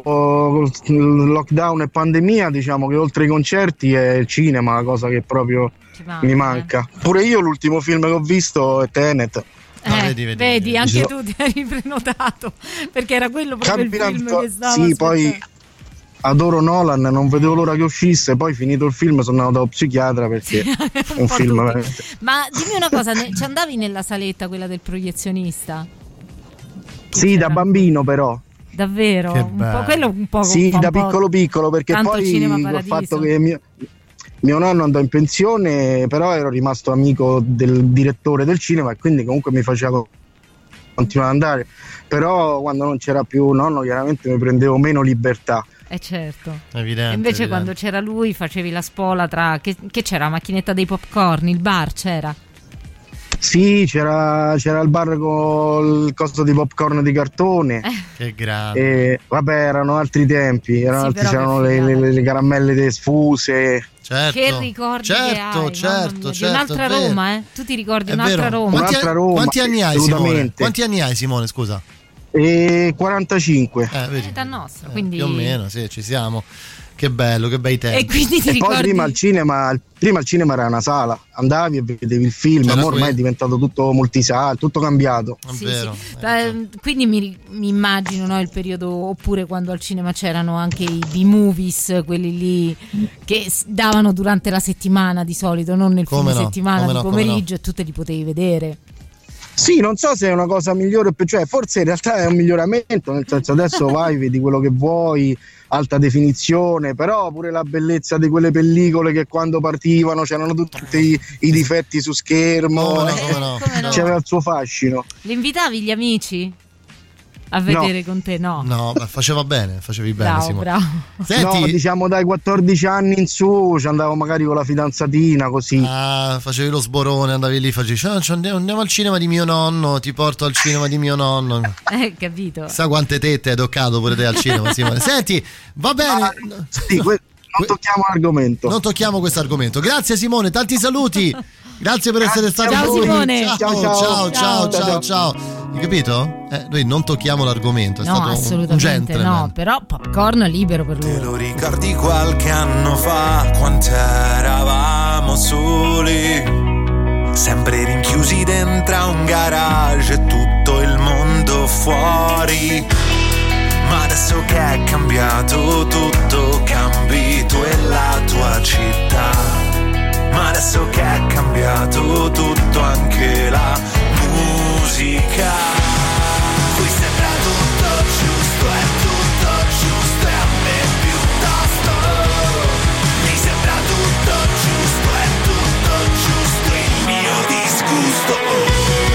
lockdown e pandemia, diciamo che oltre ai concerti è il cinema la cosa che proprio mi manca. Pure io l'ultimo film che ho visto è Tenet. Vedi, anche tu ti eri prenotato perché era quello proprio il film che stava. Sì, poi adoro Nolan, non vedevo l'ora che uscisse, poi finito il film sono andato dallo psichiatra perché è un film veramente. Ma dimmi una cosa, ci andavi nella saletta quella del proiezionista? Sì, da bambino però. Davvero? Quello un po'. Sì, da piccolo perché poi il fatto che mio nonno andò in pensione, però ero rimasto amico del direttore del cinema e quindi comunque mi faceva continuare ad andare. Però quando non c'era più nonno chiaramente mi prendevo meno libertà. Certo. Evidente. E invece quando c'era lui facevi la spola tra che c'era la macchinetta dei popcorn, il bar c'era? Sì, c'era il bar con il costo di popcorn di cartone. Che grande. E vabbè, erano altri tempi, c'erano le caramelle sfuse. Certo. Che ricordi certo, che hai, un'altra Roma, tu ti ricordi un'altra Roma? Quanti anni hai, Simone? Quanti anni hai, Simone, scusa? 45. Vedi. Età nostra, quindi più o meno, sì, ci siamo. Che bello, che bei tempi. E quindi ti ricordi? Poi prima il cinema era una sala, andavi e vedevi il film, ma ormai è diventato tutto multisala, tutto cambiato. Vero. Quindi mi immagino il periodo, oppure quando al cinema c'erano anche i B-movies, quelli lì che davano durante la settimana di solito, non nel fine settimana, di pomeriggio, e tu te li potevi vedere. Sì, non so se è una cosa migliore o cioè forse in realtà è un miglioramento, nel senso adesso vai, vedi quello che vuoi, alta definizione, però pure la bellezza di quelle pellicole che quando partivano c'erano tutti i difetti su schermo, no. C'era il suo fascino. Li invitavi gli amici a vedere con te? No, facevi bene, Simone. Bravo. Senti, no, diciamo dai 14 anni in su ci andavo magari con la fidanzatina, così. Facevi lo sborone, andavi lì, facevi andiamo al cinema di mio nonno, ti porto al cinema di mio nonno. Capito. Sa quante tette hai toccato pure te al cinema, Simone. Senti, va bene. Sì, non tocchiamo l'argomento. Non tocchiamo questo argomento. Grazie Simone, tanti saluti. Grazie per essere stato con noi. Simone. Ciao. Hai capito? Noi non tocchiamo l'argomento, è stato assolutamente un gentleman. No, però popcorn è libero per lui. Te lo ricordi qualche anno fa, quando eravamo soli, sempre rinchiusi dentro un garage e tutto il mondo fuori? Ma adesso che è cambiato tutto, cambi tu e la tua città. Ma adesso che è cambiato tutto, anche la musica. Qui sembra tutto giusto, è tutto giusto, e a me piuttosto mi sembra tutto giusto, è tutto giusto, il mio disgusto.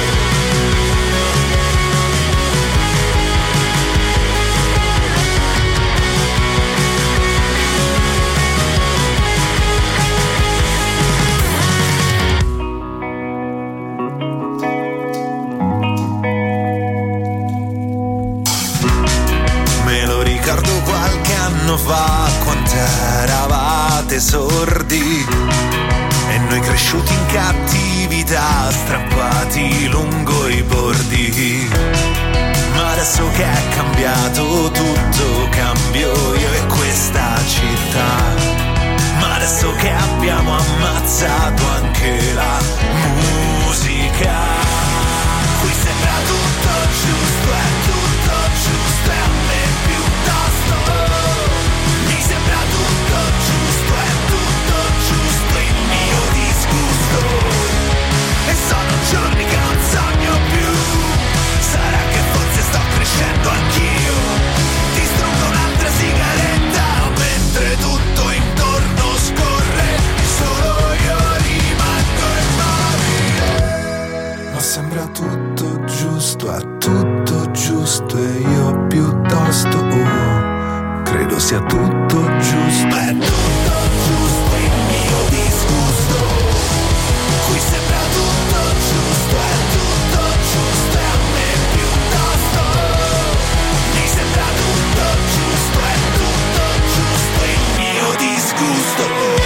Fa quando eravate sordi e noi cresciuti in cattività, strappati lungo i bordi. Ma adesso che è cambiato tutto, cambio io e questa città. Ma adesso che abbiamo ammazzato anche la musica, qui sembra tutto giusto, è tutto giusto, e a me piuttosto mi sembra tutto giusto, è tutto giusto, il mio disgusto. E sono giorni che non sogno più, sarà che forse sto crescendo anch'io. Distruggo un'altra sigaretta mentre tutto intorno scorre, solo io rimango immobile. Ma sembra tutto giusto, è tutto giusto, e io piuttosto credo sia tutto giusto, è tutto giusto, il mio disgusto. Qui sembra tutto giusto, è tutto giusto, e a me piuttosto mi sembra tutto giusto, è tutto giusto, il mio disgusto.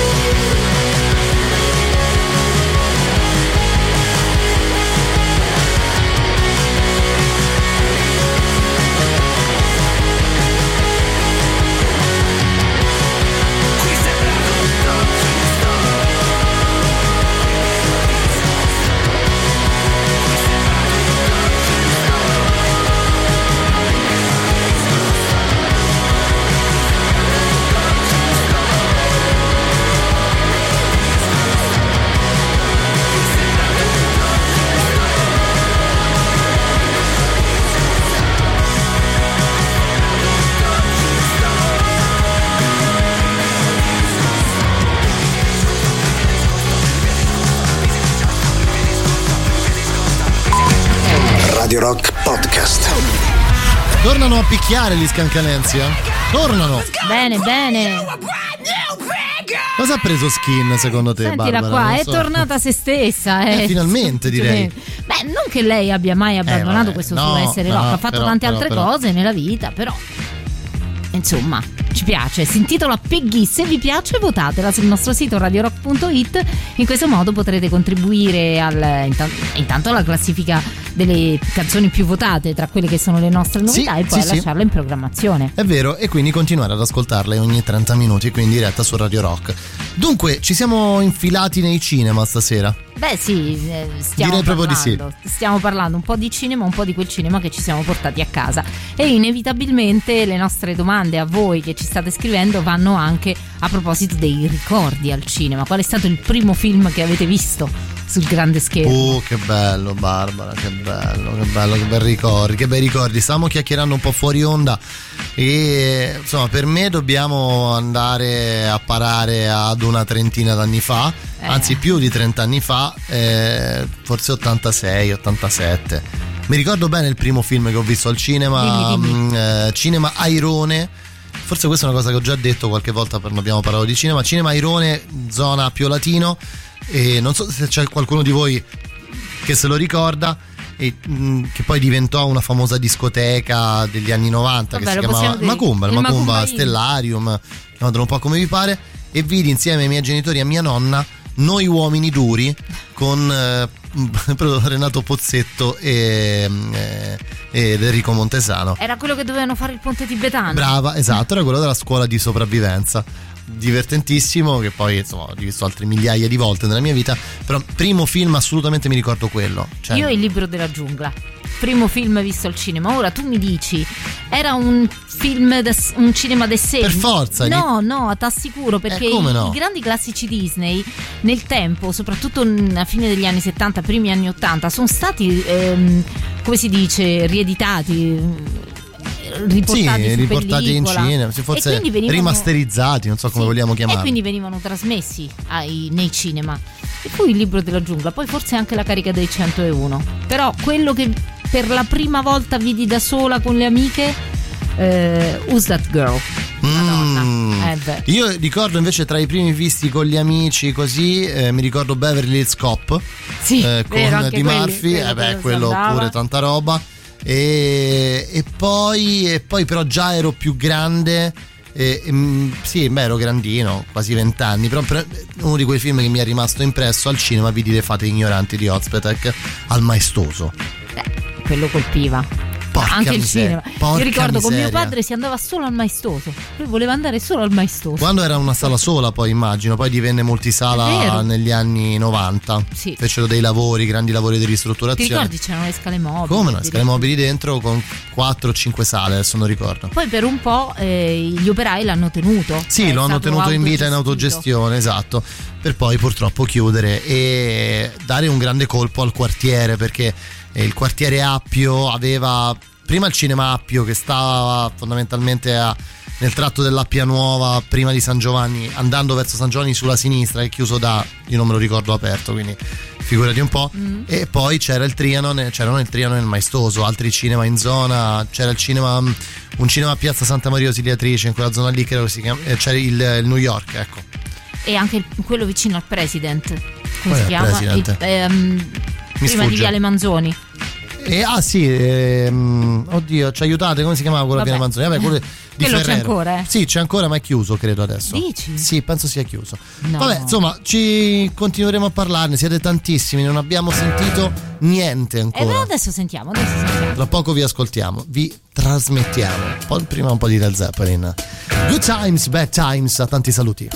Radio Rock Podcast. Tornano a picchiare gli Scancanenzia? Tornano! Bene. Cosa ha preso Skin secondo te, Sentila Barbara? qua, è tornata se stessa. Finalmente direi. Beh, non che lei abbia mai abbandonato questo suo essere rock, ha fatto tante altre cose nella vita, però insomma ci piace, si intitola Peggy. Se vi piace votatela sul nostro sito radiorock.it, in questo modo potrete contribuire intanto alla classifica delle canzoni più votate tra quelle che sono le nostre novità, e poi lasciarle in programmazione. È vero, e quindi continuare ad ascoltarle ogni 30 minuti qui in diretta su Radio Rock. Dunque, ci siamo infilati nei cinema stasera? Beh sì, direi proprio di sì. Stiamo parlando un po' di cinema, un po' di quel cinema che ci siamo portati a casa, e inevitabilmente le nostre domande a voi che ci state scrivendo vanno anche a proposito dei ricordi al cinema. Qual è stato il primo film che avete visto sul grande schermo. Che bello Barbara, che bei ricordi. Stavamo chiacchierando un po' fuori onda e insomma per me dobbiamo andare a parare ad una trentina d'anni fa, anzi più di 30 anni fa, forse 86, 87. Mi ricordo bene il primo film che ho visto al cinema. Dimmi. Cinema Airone. Forse questa è una cosa che ho già detto qualche volta quando abbiamo parlato di cinema. Cinema Airone, zona Appio Latino, e non so se c'è qualcuno di voi che se lo ricorda, e che poi diventò una famosa discoteca degli anni 90. Vabbè, che si chiamava Macumba Stellarium, chiamatelo un po' come vi pare, e vidi insieme ai miei genitori e a mia nonna Noi Uomini Duri con Renato Pozzetto e Enrico Montesano. Era quello che dovevano fare il ponte tibetano. Brava, esatto, era quello della scuola di sopravvivenza. Divertentissimo, che poi insomma ho visto altre migliaia di volte nella mia vita, però primo film assolutamente mi ricordo quello. Cioè, io Il libro della giungla, primo film visto al cinema. Ora tu mi dici era un film un cinema d'essere. Per forza. No, t'assicuro, perché i grandi classici Disney nel tempo, soprattutto alla fine degli anni 70, primi anni 80, sono stati come si dice, rieditati, riportati in cinema, forse rimasterizzati, non so come vogliamo chiamarli, e quindi venivano trasmessi nei cinema. E poi Il libro della giungla, poi forse anche La carica dei 101. Però quello che per la prima volta vidi da sola con le amiche, Who's That Girl? Madonna. Io ricordo invece tra i primi visti con gli amici così, mi ricordo Beverly Hills Cop, con Di Murphy, quello pure tanta roba. E poi però già ero più grande, sì, ero grandino, quasi 20 anni, però uno di quei film che mi è rimasto impresso al cinema, vidi Le fate ignoranti di Ozpetek al Maestoso. Quello colpiva. Anche il cinema. Io ricordo con mio padre si andava solo al Maestoso. Lui voleva andare solo al Maestoso. Quando era una sala sola, poi immagino, poi divenne multisala negli anni 90. Sì. Fecero dei grandi lavori di ristrutturazione. Ti ricordi c'erano le scale mobili? Come no? Scale mobili dentro con 4 o 5 sale, adesso non ricordo. Poi per un po' gli operai l'hanno tenuto. Sì, lo hanno tenuto in vita in autogestione, esatto. Per poi purtroppo chiudere e dare un grande colpo al quartiere, perché il quartiere Appio aveva prima il cinema Appio, che stava fondamentalmente nel tratto dell'Appia Nuova, prima di San Giovanni, andando verso San Giovanni sulla sinistra, è chiuso io non me lo ricordo aperto, quindi figurati un po'. E poi c'erano il Trianon e il Maestoso, altri cinema in zona, c'era un cinema a Piazza Santa Maria Ausiliatrice, in quella zona lì, credo si chiama, c'era il New York, ecco. E anche quello vicino al President, come si chiama? Prima di Viale Manzoni. Oddio, ci aiutate, come si chiamava quello di Viale Manzoni? Vabbè, quello di Ferrero. C'è ancora? Sì, c'è ancora, ma è chiuso, credo adesso. Dici? Sì, penso sia chiuso. No. Vabbè, insomma, ci continueremo a parlarne, siete tantissimi, non abbiamo sentito niente ancora. Però adesso sentiamo. Tra poco vi ascoltiamo, vi trasmettiamo. Prima un po' di Led Zeppelin. Good times, bad times, a tanti saluti.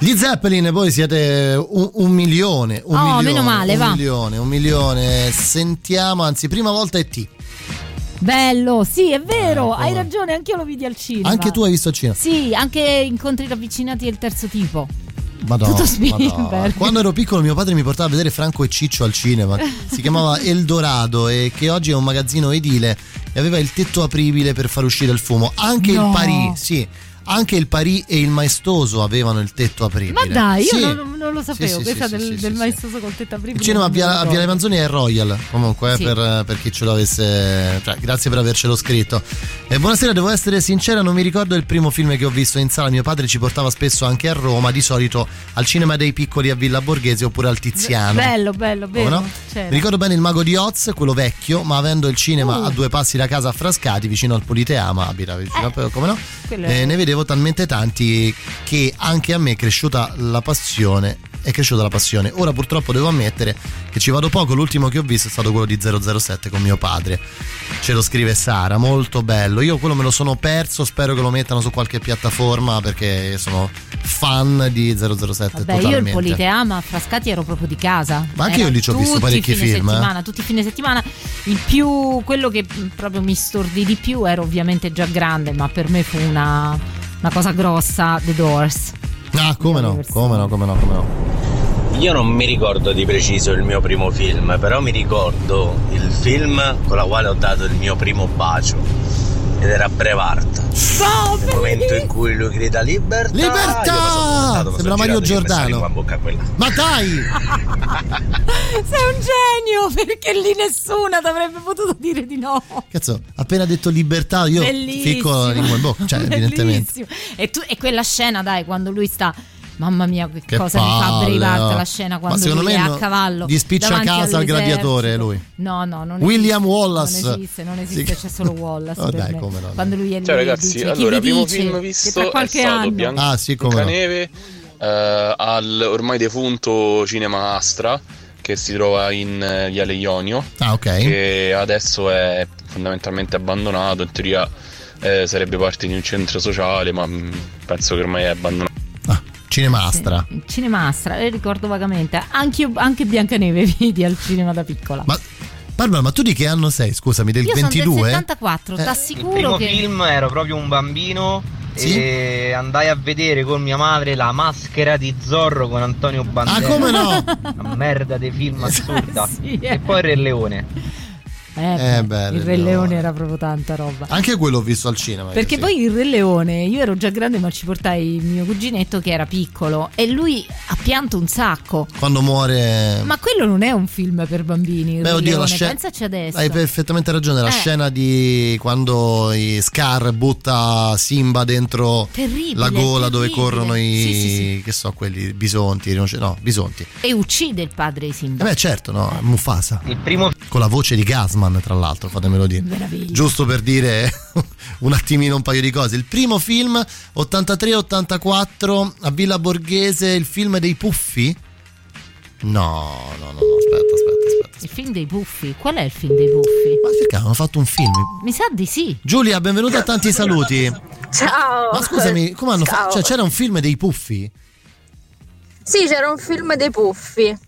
Gli Zeppelin, voi siete un milione. Meno male, va. Un milione. Sentiamo, anzi, prima volta E.T. Bello, sì, è vero, hai ragione, anche io lo vidi al cinema. Anche tu hai visto al cinema? Sì, anche Incontri ravvicinati del terzo tipo. Madonna, tutto Spielberg. Quando ero piccolo mio padre mi portava a vedere Franco e Ciccio al cinema. Si chiamava Eldorado e che oggi è un magazzino edile e aveva il tetto apribile per far uscire il fumo. Anche il Paris, sì. Anche il Paris e il Maestoso avevano il tetto apribile. Ma dai, io sì. non lo sapevo, questa del Maestoso col tetto apribile. Il cinema Via Le Manzoni è Royal, comunque, per chi ce l'avesse. Cioè, grazie per avercelo scritto. Buonasera, devo essere sincera, non mi ricordo il primo film che ho visto in sala. Mio padre ci portava spesso anche a Roma, di solito al Cinema dei Piccoli a Villa Borghese oppure al Tiziano. Bello, vero. No? Mi ricordo bene Il Mago di Oz, quello vecchio, ma avendo il cinema a 2 passi da casa a Frascati, vicino al Politeama, abita vicino, come no? Ne vedevo talmente tanti che anche a me è cresciuta la passione. Ora purtroppo devo ammettere che ci vado poco. L'ultimo che ho visto è stato quello di 007 con mio padre. Ce lo scrive Sara, molto bello. Io quello me lo sono perso, spero che lo mettano su qualche piattaforma perché sono fan di 007. Totalmente. Io il Politeama a Frascati ero proprio di casa. Ma anche io lì ci ho visto parecchi film. Tutti i fine settimana. Quello che proprio mi stordì di più era ovviamente già grande, ma per me fu una cosa grossa, The Doors. Come no. Io non mi ricordo di preciso il mio primo film, però mi ricordo il film con la quale ho dato il mio primo bacio, ed era Braveheart. Nel momento in cui lui grida libertà, sembra Mario Giordano. Ma dai! Sei un genio, perché lì nessuno ti avrebbe potuto dire di no. Cazzo, appena detto libertà io ficco la lingua in bocca, cioè evidentemente. E quella scena, dai, quando lui sta, mamma mia, che cosa mi fa Braveheart, la scena quando lui è a cavallo, gli spiccia a casa al gladiatore lui. No, non William Wallace. Non esiste, c'è solo Wallace. Dai, come no. Quando lui è lì. Ciao ragazzi, dice, allora, primo film visto è stato Biancaneve al ormai defunto Cinema Astra, che si trova in Viale Ionio, che adesso è fondamentalmente abbandonato. In teoria sarebbe parte di un centro sociale, ma penso che ormai è abbandonato. Cinema Astra. Cinema Astra, ricordo vagamente. Anche Biancaneve vidi al cinema da piccola. Ma Barbara, ma tu di che anno sei? Scusami, del 22? Io sono del 74, t'assicuro che... Il primo film ero proprio un bambino e andai a vedere con mia madre La maschera di Zorro con Antonio Banderas. Come no? Una merda di film assurda. E poi Il Re Leone. Il Re Leone era proprio tanta roba. Anche quello ho visto al cinema. Perché poi il Re Leone, io ero già grande, ma ci portai mio cuginetto che era piccolo e lui ha pianto un sacco quando muore. Ma quello non è un film per bambini. Pensaci adesso. Hai perfettamente ragione. La scena di quando Scar butta Simba dentro la gola dove corrono sì. che so, quelli bisonti. E uccide il padre di Simba. Certo, no, Mufasa. Il primo con la voce di Gasman, tra l'altro, fatemelo dire. Meraviglia. Giusto per dire un attimino un paio di cose. Il primo film 83-84 a Villa Borghese, il film dei Puffi? No, aspetta. Il film dei Puffi? Qual è il film dei Puffi? Ma perché hanno fatto un film? Mi sa di sì. Giulia, benvenuta a Tanti Saluti. Ciao. Ma scusami, come hanno fatto? Cioè, c'era un film dei Puffi? Sì, c'era un film dei Puffi.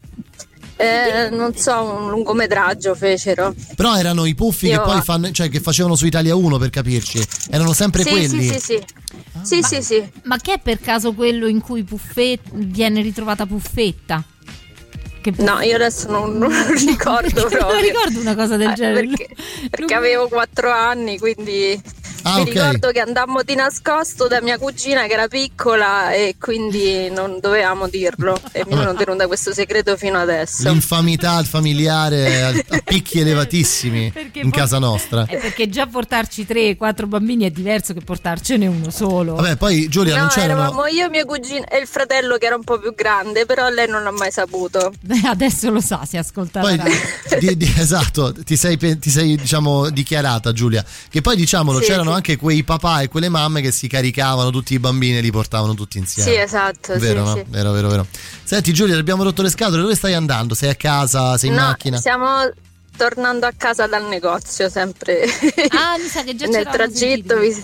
Non so, un lungometraggio fecero. Però erano i Puffi che poi che facevano su Italia 1, per capirci. Erano sempre quelli. Sì. Ma che è per caso quello in cui viene ritrovata Puffetta? No, io adesso non ricordo proprio. Non ricordo una cosa del genere. Perché avevo 4 anni, quindi mi ricordo che andammo di nascosto da mia cugina che era piccola e quindi non dovevamo dirlo e mi sono tenuta questo segreto fino adesso. L'infamità al familiare a picchi elevatissimi in casa nostra. Perché già portarci 3-4 bambini è diverso che portarcene uno solo. Vabbè, poi Giulia non c'erano. Eravamo io, mia cugina e il fratello che era un po' più grande, però lei non l'ha mai saputo. Adesso lo sa, si ascolta poi esatto, ti sei diciamo dichiarata, Giulia, che poi diciamolo c'erano anche quei papà e quelle mamme che si caricavano tutti i bambini e li portavano tutti insieme. Sì, esatto. Vero, no? Sì. Vero. Senti Giulia, abbiamo rotto le scatole, dove stai andando? Sei a casa? Sei in macchina? Stiamo tornando a casa dal negozio, sempre. Mi sa che già nel tragitto.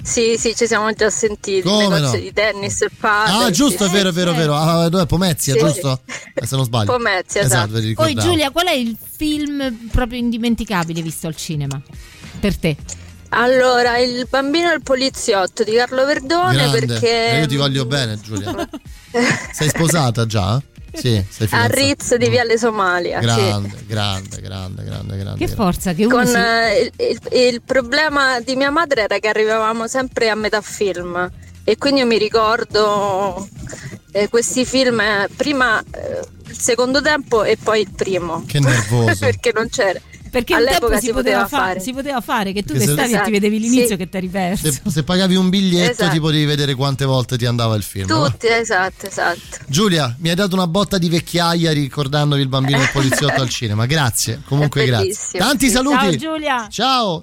Sì, ci siamo già sentiti. Come negozio di tennis e padel. Giusto, è vero. Dove Pomezia, sì, giusto? Se non sbaglio. Pomezia, esatto. Poi Giulia, qual è il film proprio indimenticabile visto al cinema per te? Allora, Il bambino e il poliziotto di Carlo Verdone. Grande. Perché io ti voglio bene, Giulia. Sei sposata già? Sì, sei a Ritz di Viale Somalia. Grande. Che forza che con usi. Il problema di mia madre era che arrivavamo sempre a metà film e quindi io mi ricordo questi film prima il secondo tempo e poi il primo. Che nervoso. Perché non c'era. Perché all'epoca si poteva fare che tu te stavi e ti vedevi l'inizio che ti eri perso. Se pagavi un biglietto ti potevi vedere quante volte ti andava il film. Tutti, no? Esatto. Giulia, mi hai dato una botta di vecchiaia ricordandovi Il bambino e il poliziotto al cinema. Grazie, comunque grazie. Tanti saluti. Ciao Giulia. Ciao.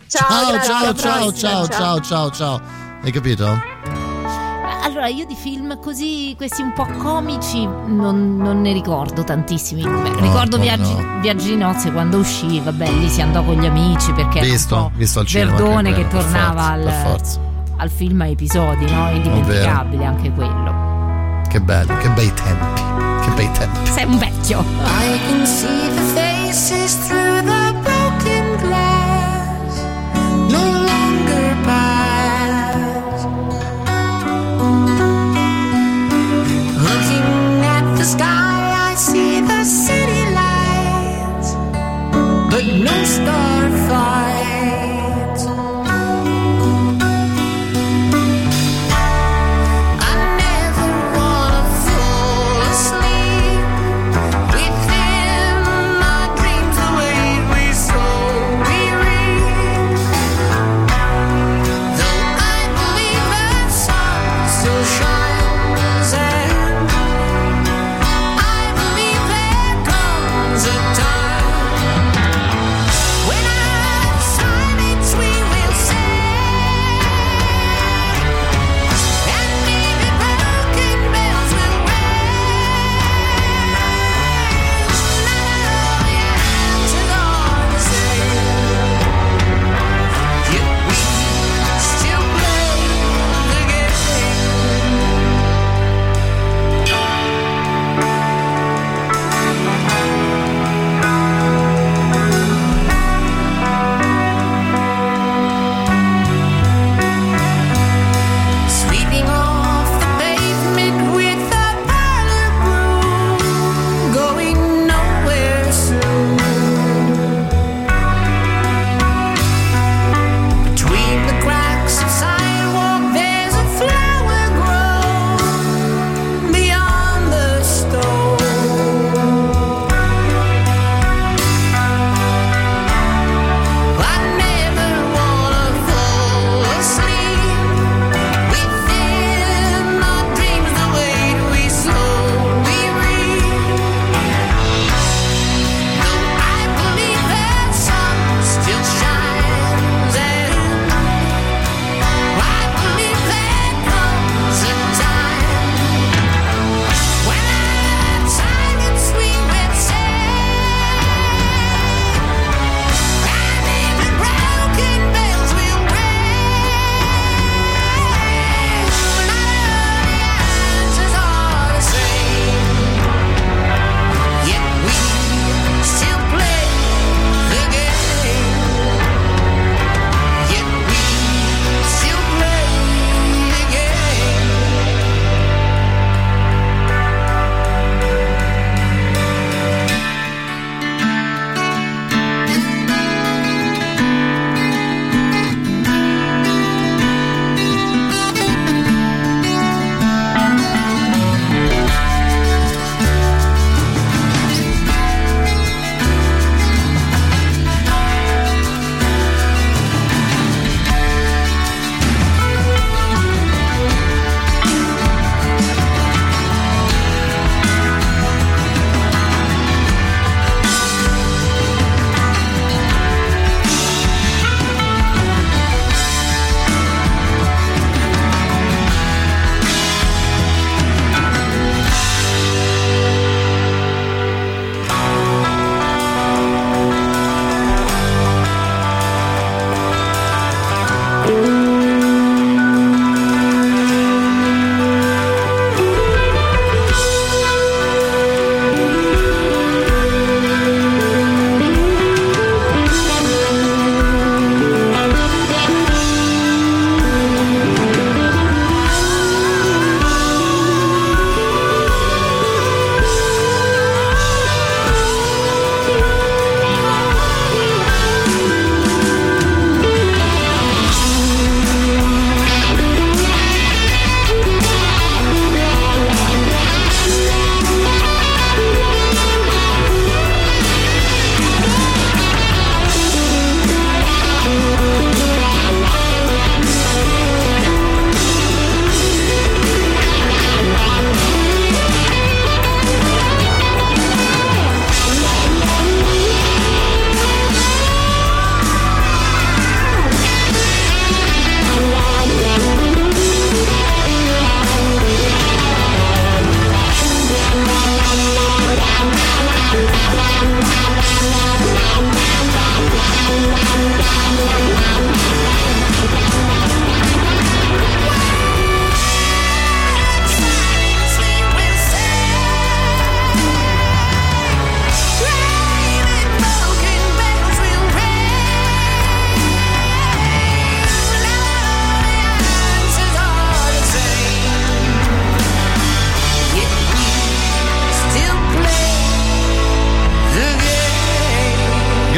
Hai capito? Allora, io di film così, questi un po' comici, non ne ricordo tantissimi. Ricordo Viaggi di nozze quando uscì, vabbè, lì si andò con gli amici perché visto al cinema, Verdone che tornava al film a episodi, no? Indimenticabile anche quello. Che bello, che bei tempi. Sei un vecchio. I can see the faces through the broken glass, no longer past. Looking at the sky, I see the city lights, but no starfights. I never wanna fall asleep within my dreams, the way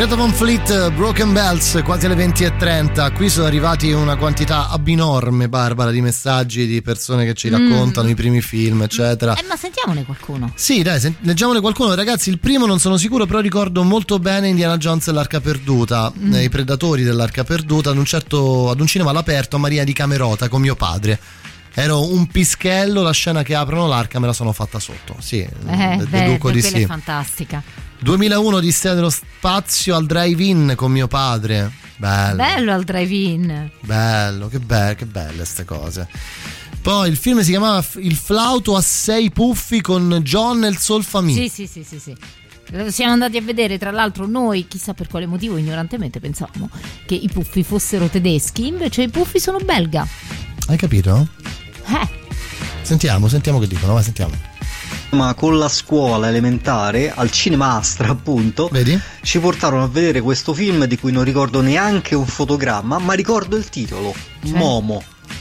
Greta Van Fleet, Broken Bells, quasi alle 20:30. Qui sono arrivati una quantità abnorme, Barbara, di messaggi di persone che ci raccontano i primi film, eccetera. Ma sentiamone qualcuno. Sì, dai, leggiamone qualcuno. Ragazzi, il primo non sono sicuro, però ricordo molto bene Indiana Jones e l'Arca Perduta, i predatori dell'Arca Perduta, ad un cinema all'aperto a Maria di Camerota con mio padre. Ero un pischello, la scena che aprono l'arca me la sono fatta sotto. Sì, deduco di sì. È fantastica. 2001 Odissea dello spazio al drive-in con mio padre. Bello al drive-in. Bello, che belle queste cose. Poi il film si chiamava Il flauto a 6 puffi con John e il Solfamì. Sì. Siamo andati a vedere, tra l'altro noi, chissà per quale motivo, ignorantemente pensavamo che i puffi fossero tedeschi, invece i puffi sono belga. Hai capito? Sentiamo che dicono, vai, sentiamo. Ma con la scuola elementare al cinema Astra, appunto, vedi? Ci portarono a vedere questo film di cui non ricordo neanche un fotogramma, ma ricordo il titolo, Momo.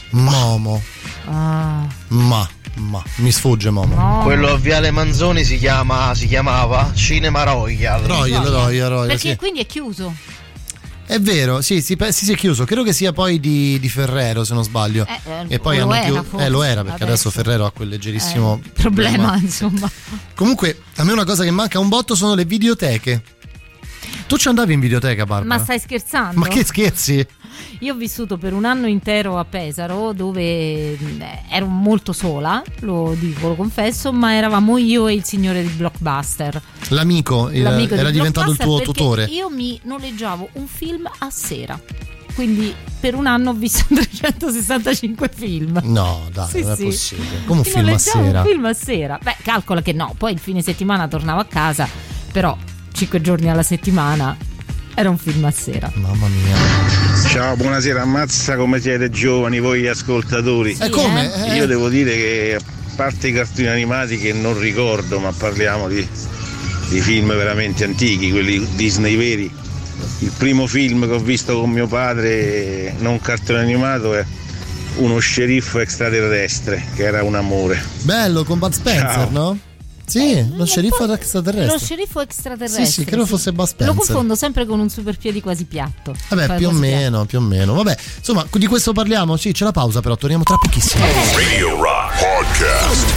Ma mi sfugge Momo. No. Quello a Viale Manzoni si chiamava Cinema Royal. Royal. Perché sì. Quindi è chiuso. È vero, sì, si è chiuso. Credo che sia poi di Ferrero, se non sbaglio. E poi lo era, perché adesso Ferrero ha quel leggerissimo problema, insomma. Comunque, a me una cosa che manca un botto sono le videoteche. Tu ci andavi in videoteca, Barbara? Ma stai scherzando? Ma che scherzi? Io ho vissuto per un anno intero a Pesaro, dove ero molto sola, lo confesso, ma eravamo io e il signore di Blockbuster. L'amico era diventato il tuo tutore. Io mi noleggiavo un film a sera. Quindi per un anno ho visto 365 film. No, dai, non è possibile. Come un film a sera? Un film a sera. Beh, calcola che no, poi il fine settimana tornavo a casa, però 5 giorni alla settimana era un film a sera. Mamma mia. Ciao, buonasera, ammazza come siete giovani voi ascoltatori. Sì, come? Io devo dire che, a parte i cartoni animati che non ricordo, ma parliamo di film veramente antichi, quelli Disney veri. Il primo film che ho visto con mio padre, non cartone animato, è Uno sceriffo extraterrestre, che era un amore. Bello, con Bud Spencer. Ciao. No? Sì, lo sceriffo extraterrestre. Lo sceriffo extraterrestre. Sì, credo fosse Bud Spencer. Lo confondo sempre con un superpiedi quasi piatto. Vabbè, più o meno. Vabbè, insomma, di questo parliamo. Sì, c'è la pausa, però torniamo tra pochissimo. Radio Rock Podcast.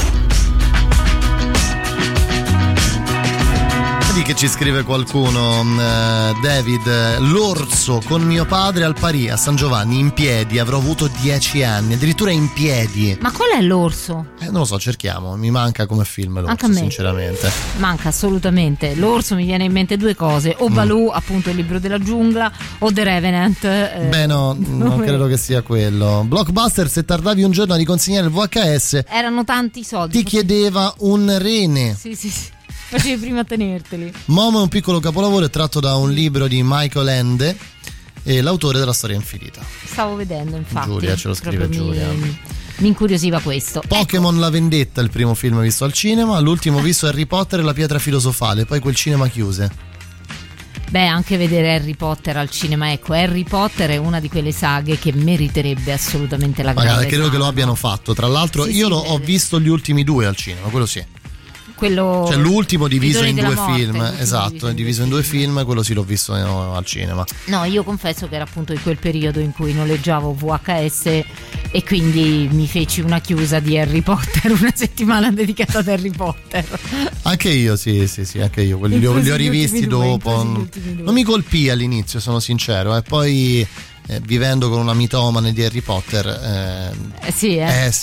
Che ci scrive qualcuno, David, l'orso con mio padre al Parì a San Giovanni in piedi, avrò avuto 10 anni, addirittura in piedi. Ma qual è l'orso? Non lo so, cerchiamo, mi manca come film l'orso, sinceramente. Manca assolutamente. L'orso, mi viene in mente due cose, o Baloo, appunto il libro della giungla, o The Revenant. Beh no, non credo che sia quello. Blockbuster, se tardavi un giorno a riconsegnare il VHS, erano tanti soldi. Ti chiedeva un rene. Sì. Facevi prima a tenerteli. Momo è un piccolo capolavoro, è tratto da un libro di Michael Ende, e l'autore della Storia Infinita. Stavo vedendo, infatti. Giulia, ce lo scrive Giulia. Mi incuriosiva questo. Pokémon La Vendetta, il primo film visto al cinema. L'ultimo visto Harry Potter e la pietra filosofale. Poi quel cinema chiuse. Beh, anche vedere Harry Potter al cinema, ecco, Harry Potter è una di quelle saghe che meriterebbe assolutamente la grande. Magari credo che lo abbiano fatto. Tra l'altro io ho visto gli ultimi 2 al cinema, quello sì. Cioè l'ultimo diviso in 2 morte, film, esatto, diviso in 2 film, quello sì l'ho visto al cinema. No, io confesso che era appunto in quel periodo in cui noleggiavo VHS e quindi mi feci una chiusa di Harry Potter, una settimana dedicata ad Harry Potter. Anche io, sì, anche io, quelli li ho rivisti dopo. Non mi colpì all'inizio, sono sincero, e poi vivendo con una mitomane di Harry Potter sì,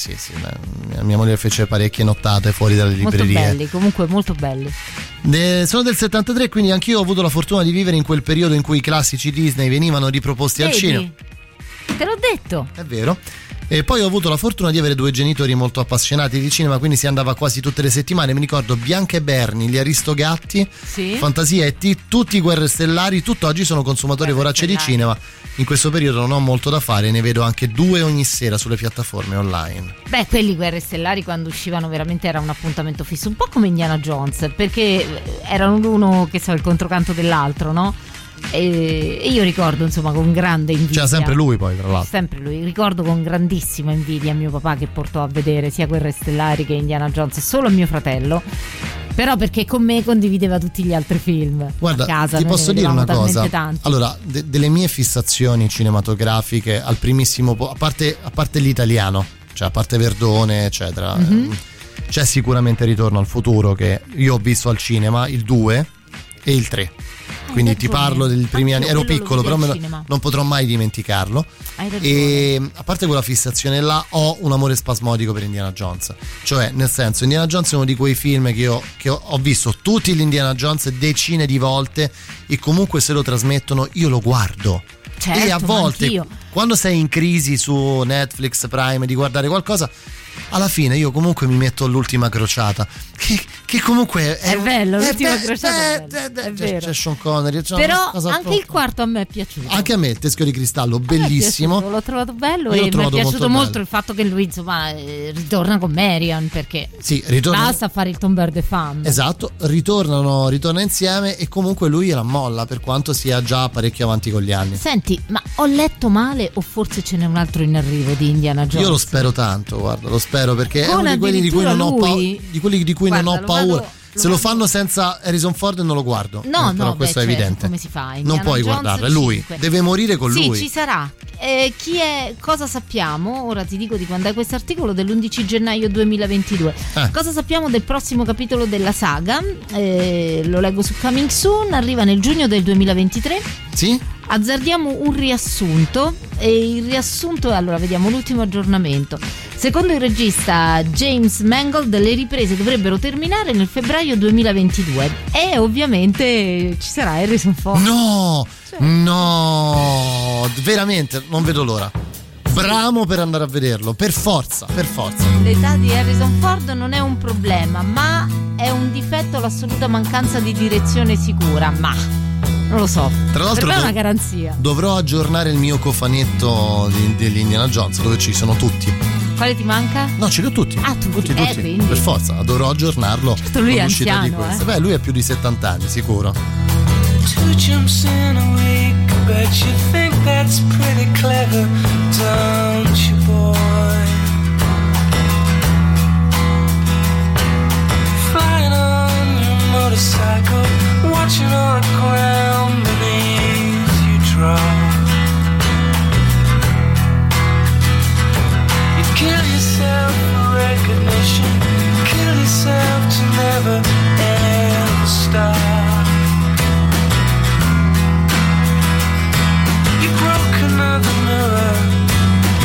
mia moglie fece parecchie nottate fuori dalle librerie. Molto belli, comunque molto belli. Sono del 73, quindi anch'io ho avuto la fortuna di vivere in quel periodo in cui i classici Disney venivano riproposti al cinema. Te l'ho detto. È vero. E poi ho avuto la fortuna di avere 2 genitori molto appassionati di cinema, quindi si andava quasi tutte le settimane. Mi ricordo Bianca e Bernie, Gli Aristogatti, sì. Fantasia E.T., tutti i Guerre Stellari. Tutt'oggi sono consumatori voraci di cinema. In questo periodo non ho molto da fare, ne vedo anche 2 ogni sera sulle piattaforme online. Beh, quelli Guerre Stellari quando uscivano veramente era un appuntamento fisso, un po' come Indiana Jones, perché erano l'uno che il controcanto dell'altro, no? E io ricordo insomma con grande invidia. C'era sempre lui poi, tra l'altro. Sempre lui. Ricordo con grandissima invidia mio papà che portò a vedere sia Guerre Stellari che Indiana Jones solo a mio fratello. Però perché con me condivideva tutti gli altri film. Guarda, a casa, ti posso dire una cosa. Allora, delle mie fissazioni cinematografiche al primissimo a parte l'italiano, cioè a parte Verdone, eccetera, c'è sicuramente Ritorno al futuro, che io ho visto al cinema, il 2 e il 3. Quindi ti parlo dei primi anni, ero piccolo, però non potrò mai dimenticarlo. E a parte quella fissazione là, ho un amore spasmodico per Indiana Jones. Cioè, nel senso, Indiana Jones è uno di quei film che ho visto tutti gli Indiana Jones decine di volte, e comunque se lo trasmettono io lo guardo. Certo, e a volte quando sei in crisi su Netflix, Prime, di guardare qualcosa, alla fine io comunque mi metto all'ultima crociata, che comunque è bello, l'ultima crociata è vero. C'è Sean Connery, però anche il quarto a me è piaciuto. Anche a me il Teschio di Cristallo, bellissimo, l'ho trovato bello, e mi è piaciuto molto il fatto che lui insomma ritorna con Marion, perché basta fare il Tomber de Femme. Esatto, ritorna insieme, e comunque lui la molla, per quanto sia già parecchio avanti con gli anni. Senti, ma ho letto male o forse ce n'è un altro in arrivo di Indiana Jones? Io lo spero tanto, guarda, lo spero, perché è uno di quelli di cui non ho paura. Se lo fanno senza Harrison Ford non lo guardo. Però questo è evidente. Come si fa? Non puoi guardarlo, è lui. 5. Deve morire con lui. Sì, ci sarà. Chi è? Cosa sappiamo? Ora ti dico di quando è questo articolo, dell'11 gennaio 2022. Cosa sappiamo del prossimo capitolo della saga? Lo leggo su Coming Soon, arriva nel giugno del 2023. Sì? Azzardiamo un riassunto, e il riassunto è, allora vediamo l'ultimo aggiornamento. Secondo il regista James Mangold, le riprese dovrebbero terminare nel febbraio 2022, e ovviamente ci sarà Harrison Ford. No, veramente non vedo l'ora. Bramo per andare a vederlo, per forza. L'età di Harrison Ford non è un problema, ma è un difetto l'assoluta mancanza di direzione sicura, ma non lo so. Tra l'altro per me è una garanzia. Dovrò aggiornare il mio cofanetto degli Indiana Jones, dove ci sono tutti. Quale ti manca? No, ce li ho tutti. Tutti. Quindi. Per forza, dovrò aggiornarlo. Certo, lui è anziano, di questo. Beh, lui ha più di 70 anni, sicuro. Two jumps in a week, but you think that's pretty clever, don't you, boy? Flying on your motorcycle, watching all the ground beneath you drop. You kill yourself for recognition, kill yourself to never ever stop. You broke another mirror,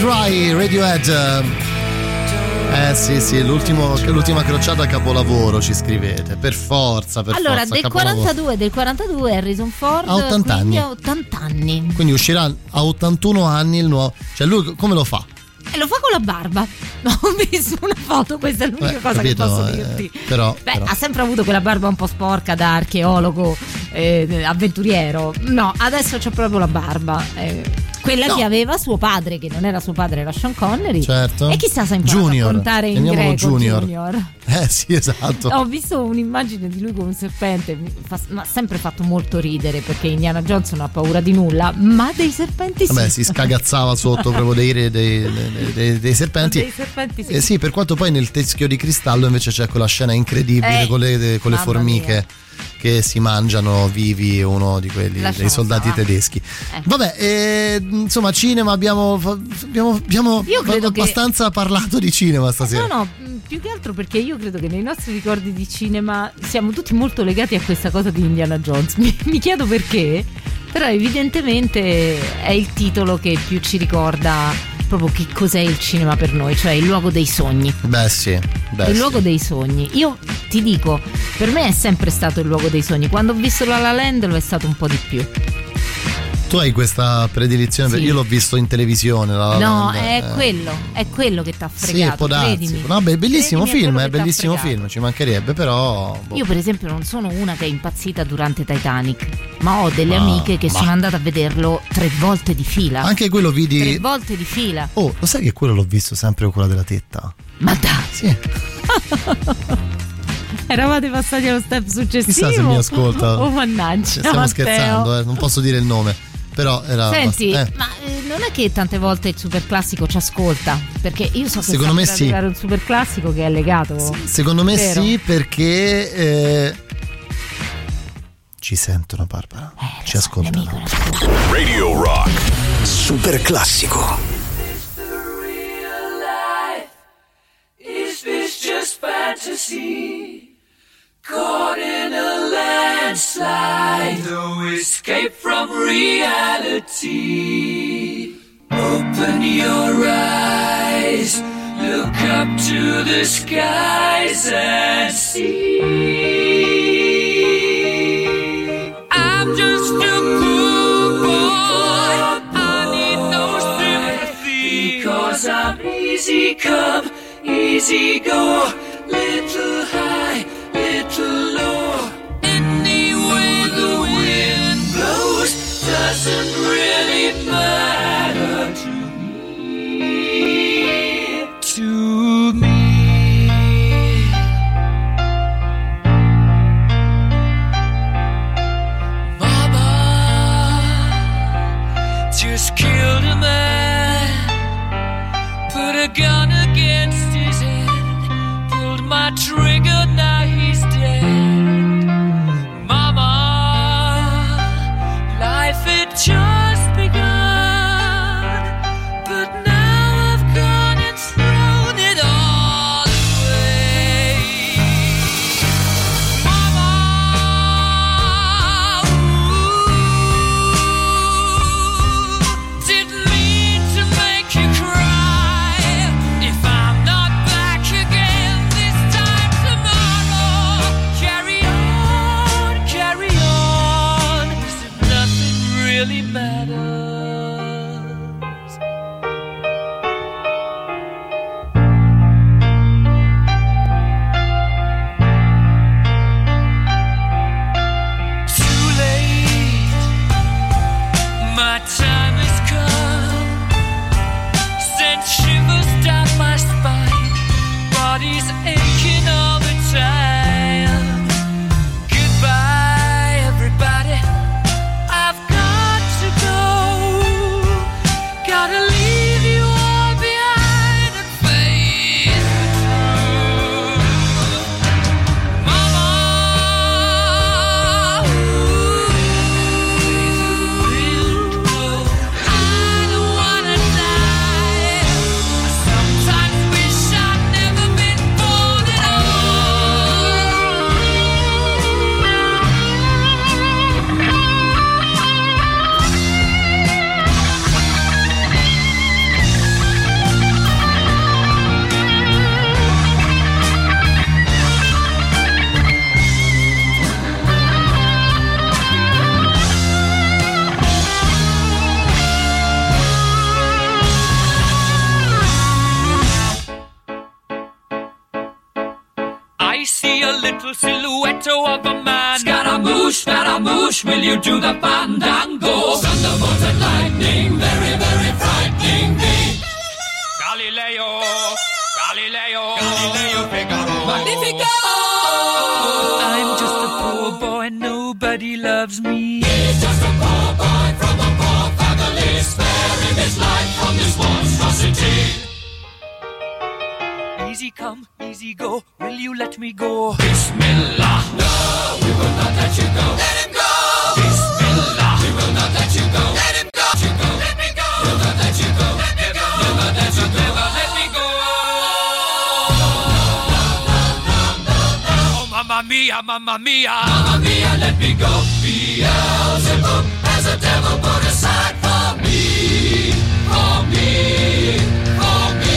Cry, Radiohead. Sì, l'ultima crociata capolavoro, ci scrivete. Per forza. Allora, capolavoro. del 42 Harrison Ford a 80 anni. A 80 anni. Quindi uscirà a 81 anni il nuovo. Cioè lui come lo fa? Lo fa con la barba. Ho visto una foto, questa è l'unica cosa capito, che posso dirti. Però. Ha sempre avuto quella barba un po' sporca da archeologo, avventuriero. No, adesso c'è proprio la barba. Quella che aveva suo padre, che non era suo padre, era Sean Connery. Certo. E chissà se ha imparato a contare in greco. Junior. Sì, esatto. Ho visto un'immagine di lui con un serpente, mi ha sempre fatto molto ridere, perché Indiana Jones non ha paura di nulla, ma dei serpenti sì. Vabbè, si scagazzava sotto proprio dei serpenti. Dei serpenti sì. Sì, per quanto poi nel Teschio di Cristallo invece c'è quella scena incredibile con le formiche. Mia. Che si mangiano vivi uno di quelli dei soldati tedeschi. Vabbè, insomma, cinema abbiamo abbastanza parlato di cinema stasera. No, più che altro perché io credo che nei nostri ricordi di cinema siamo tutti molto legati a questa cosa di Indiana Jones. Mi chiedo perché, però evidentemente è il titolo che più ci ricorda proprio che cos'è il cinema per noi, cioè il luogo dei sogni. Il luogo dei sogni. Io ti dico, per me è sempre stato il luogo dei sogni. Quando ho visto La La Land lo è stato un po' di più. Tu hai questa predilizione? Sì. Io l'ho visto in televisione. È quello che ti ha fregato. Sì, può darsi. No, bellissimo film, è bellissimo film, ci mancherebbe, però. Io, per esempio, non sono una che è impazzita durante Titanic, ma ho delle amiche che sono andate a vederlo 3 volte di fila. Anche quello vidi. 3 volte di fila. Oh, lo sai che quello l'ho visto sempre con quella della tetta? Ma dai! Sì. Eravate passati allo step successivo. Chissà se mi ascolta. Oh, mannaggia. Stiamo scherzando, non posso dire il nome. Però era. Senti, ma non è che tante volte il super classico ci ascolta? Perché io so che secondo me sì. Un super classico che è legato. Secondo me sì, perché ci sentono, Barbara. Ci ascoltano. Radio Rock. Super classico. Is this just fantasy? Caught in a landslide, no escape from reality. Open your eyes, look up to the skies and see. I'm just a poor boy, I need no sympathy, because I'm easy come, easy go, little high, little low. Any way the wind blows doesn't really matter to me. To me. Mama just killed a man, put a gun against his head, pulled my trigger, now he's dead. Mama, life had just begun, but now I've gone and thrown it all away. Mama, didn't mean to make you cry. If I'm not back again this time tomorrow, me a little silhouette of a man. Scaramouche, will you do the fandango? Thunderbolt and lightning, very, very frightening me. Galileo, Figaro. Magnifico! I'm just a poor boy, nobody loves me. He's just a poor boy from a poor family, sparing his life from this monstrosity. Easy come, easy go, will you let me go? Bismillah, no, we will not let you go. Let him go! Bismillah, we will not let you go. Let him go! Let me go! We'll not let you go. Let me go! Never let you go. Never let me go. Oh, mamma mia, mamma mia. Mamma mia, let me go. Beelzebub has a devil put aside for me. For me. For me.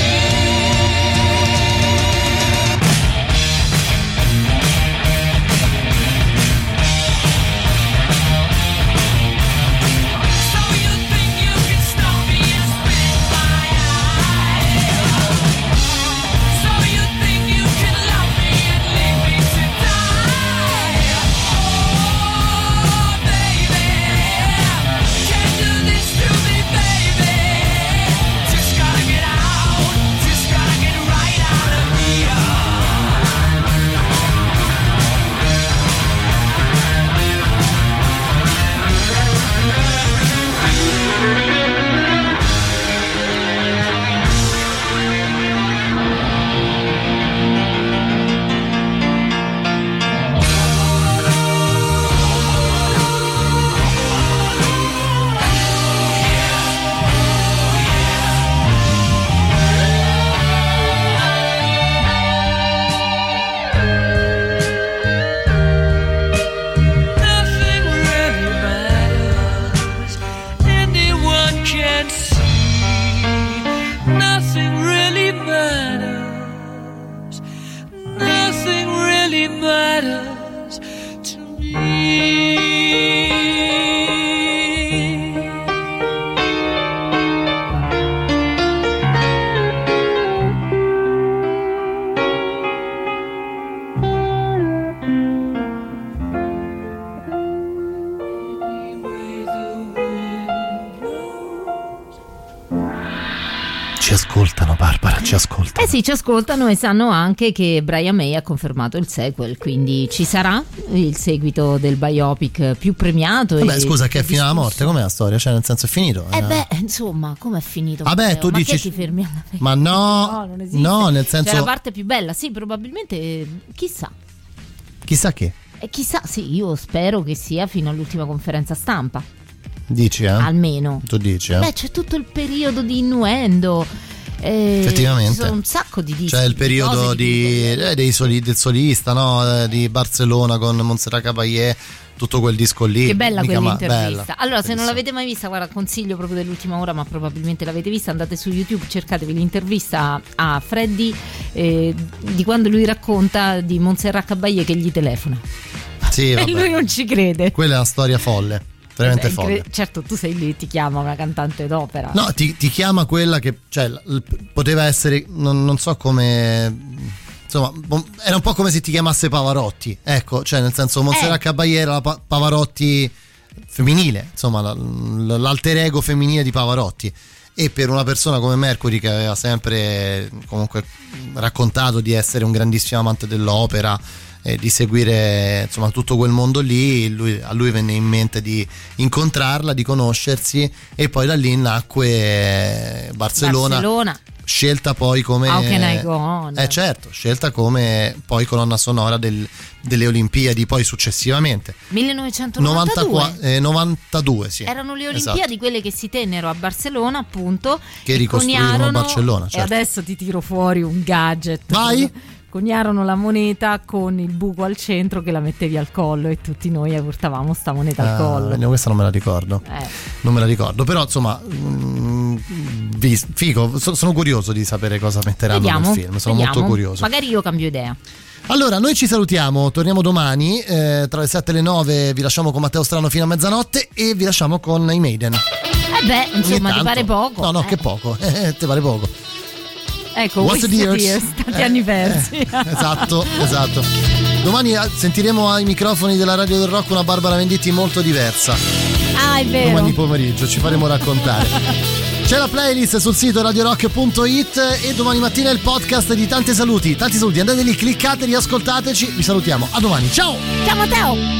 Sì, ci ascoltano e sanno anche che Brian May ha confermato il sequel, quindi ci sarà il seguito del biopic più premiato. Vabbè, scusa, che è fino alla morte, com'è la storia? Cioè, nel senso, è finito? Insomma, com'è finito? Vabbè, tu dici. Ti fermi alla fine? Ma no, non esiste. No, nel senso. C'è la parte più bella, sì, probabilmente, chissà. Chissà che? Chissà, sì, io spero che sia fino all'ultima conferenza stampa. Dici, Almeno. Tu dici, Beh, c'è tutto il periodo di innuendo. Effettivamente ci sono un sacco di dischi. C'è il periodo del solista, no? Di Barcellona con Montserrat Caballé, tutto quel disco lì. Che bella quell'intervista. Bella, bellissima. allora, se non l'avete mai vista, guarda, consiglio proprio dell'ultima ora, ma probabilmente l'avete vista, andate su YouTube, cercatevi l'intervista a Freddy di quando lui racconta di Montserrat Caballé che gli telefona. Sì, vabbè. E lui non ci crede. Quella è una storia folle. Veramente folle. Certo, tu sei lì, ti chiama una cantante d'opera. No, ti chiama quella che, cioè, poteva essere, non so come, insomma, era un po' come se ti chiamasse Pavarotti, ecco, cioè nel senso Montserrat Caballé era la Pavarotti femminile, insomma l'alter ego femminile di Pavarotti. E per una persona come Mercury, che aveva sempre comunque raccontato di essere un grandissimo amante dell'opera, di seguire insomma tutto quel mondo lì, a lui venne in mente di incontrarla, di conoscersi, e poi da lì nacque Barcellona. Scelta poi come How Can I Go On? Certo, scelta come poi colonna sonora delle Olimpiadi poi successivamente 1992 sì. Erano le Olimpiadi, esatto, quelle che si tennero a Barcellona, appunto, che ricostruirono Barcellona, certo. E adesso ti tiro fuori un gadget. Vai! Coniarono la moneta con il buco al centro che la mettevi al collo e tutti noi portavamo sta moneta al collo. Questa non me la ricordo. Non me la ricordo, però insomma figo, sono curioso di sapere cosa metteranno nel film, sono molto curioso. Magari io cambio idea. Allora, noi ci salutiamo, torniamo domani tra le 7 e le 9, vi lasciamo con Matteo Strano fino a mezzanotte e vi lasciamo con i Maiden. Insomma, ti pare poco? No, che poco, ti pare poco. Ecco, What's the Years, tanti anni persi. Esatto. Domani sentiremo ai microfoni della Radio del Rock una Barbara Venditti molto diversa. Ah, è vero. Domani pomeriggio ci faremo raccontare. C'è la playlist sul sito radiorock.it e domani mattina il podcast di Tanti saluti. Tanti saluti, andate lì, cliccate, riascoltateci. Vi salutiamo. A domani. Ciao. Ciao Matteo.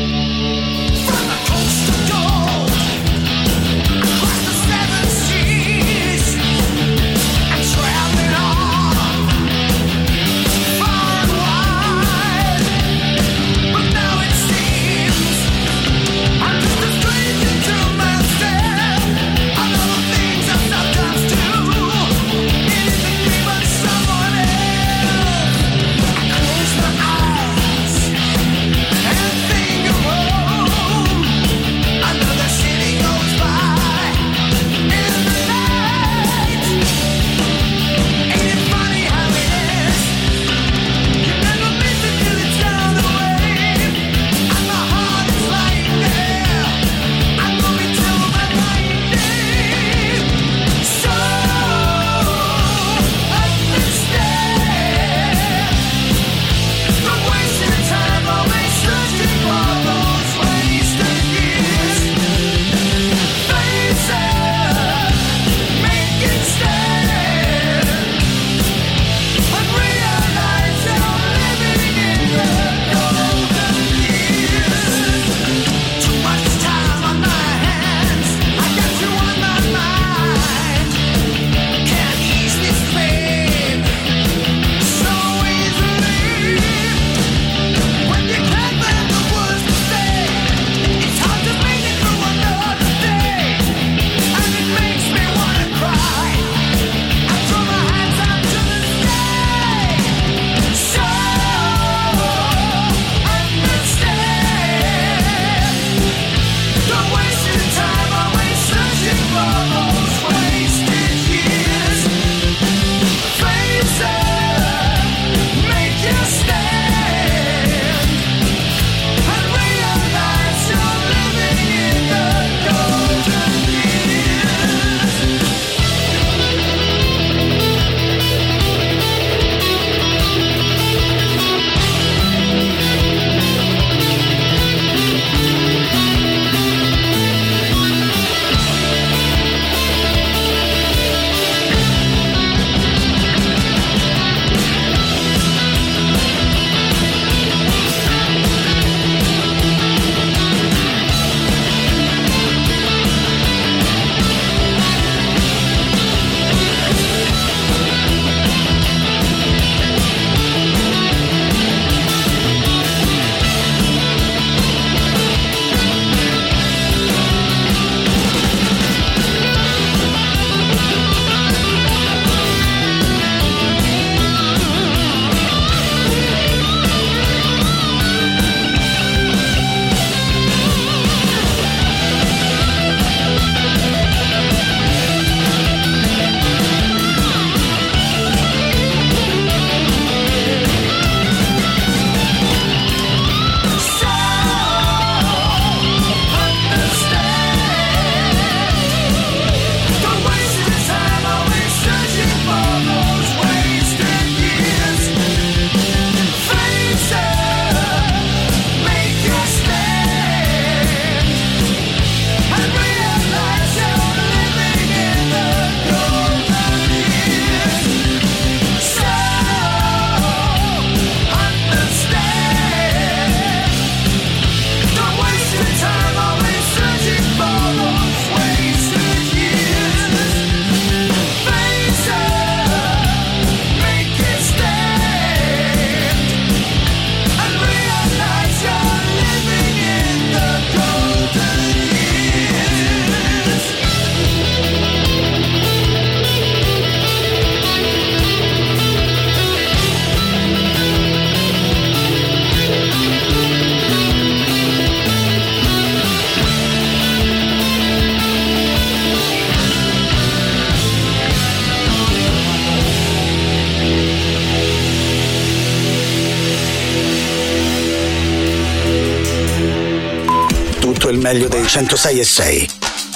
tutto il meglio dei 106.6.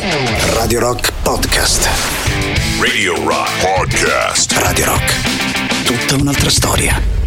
Radio Rock Podcast. Radio Rock Podcast. Radio Rock. Tutta un'altra storia.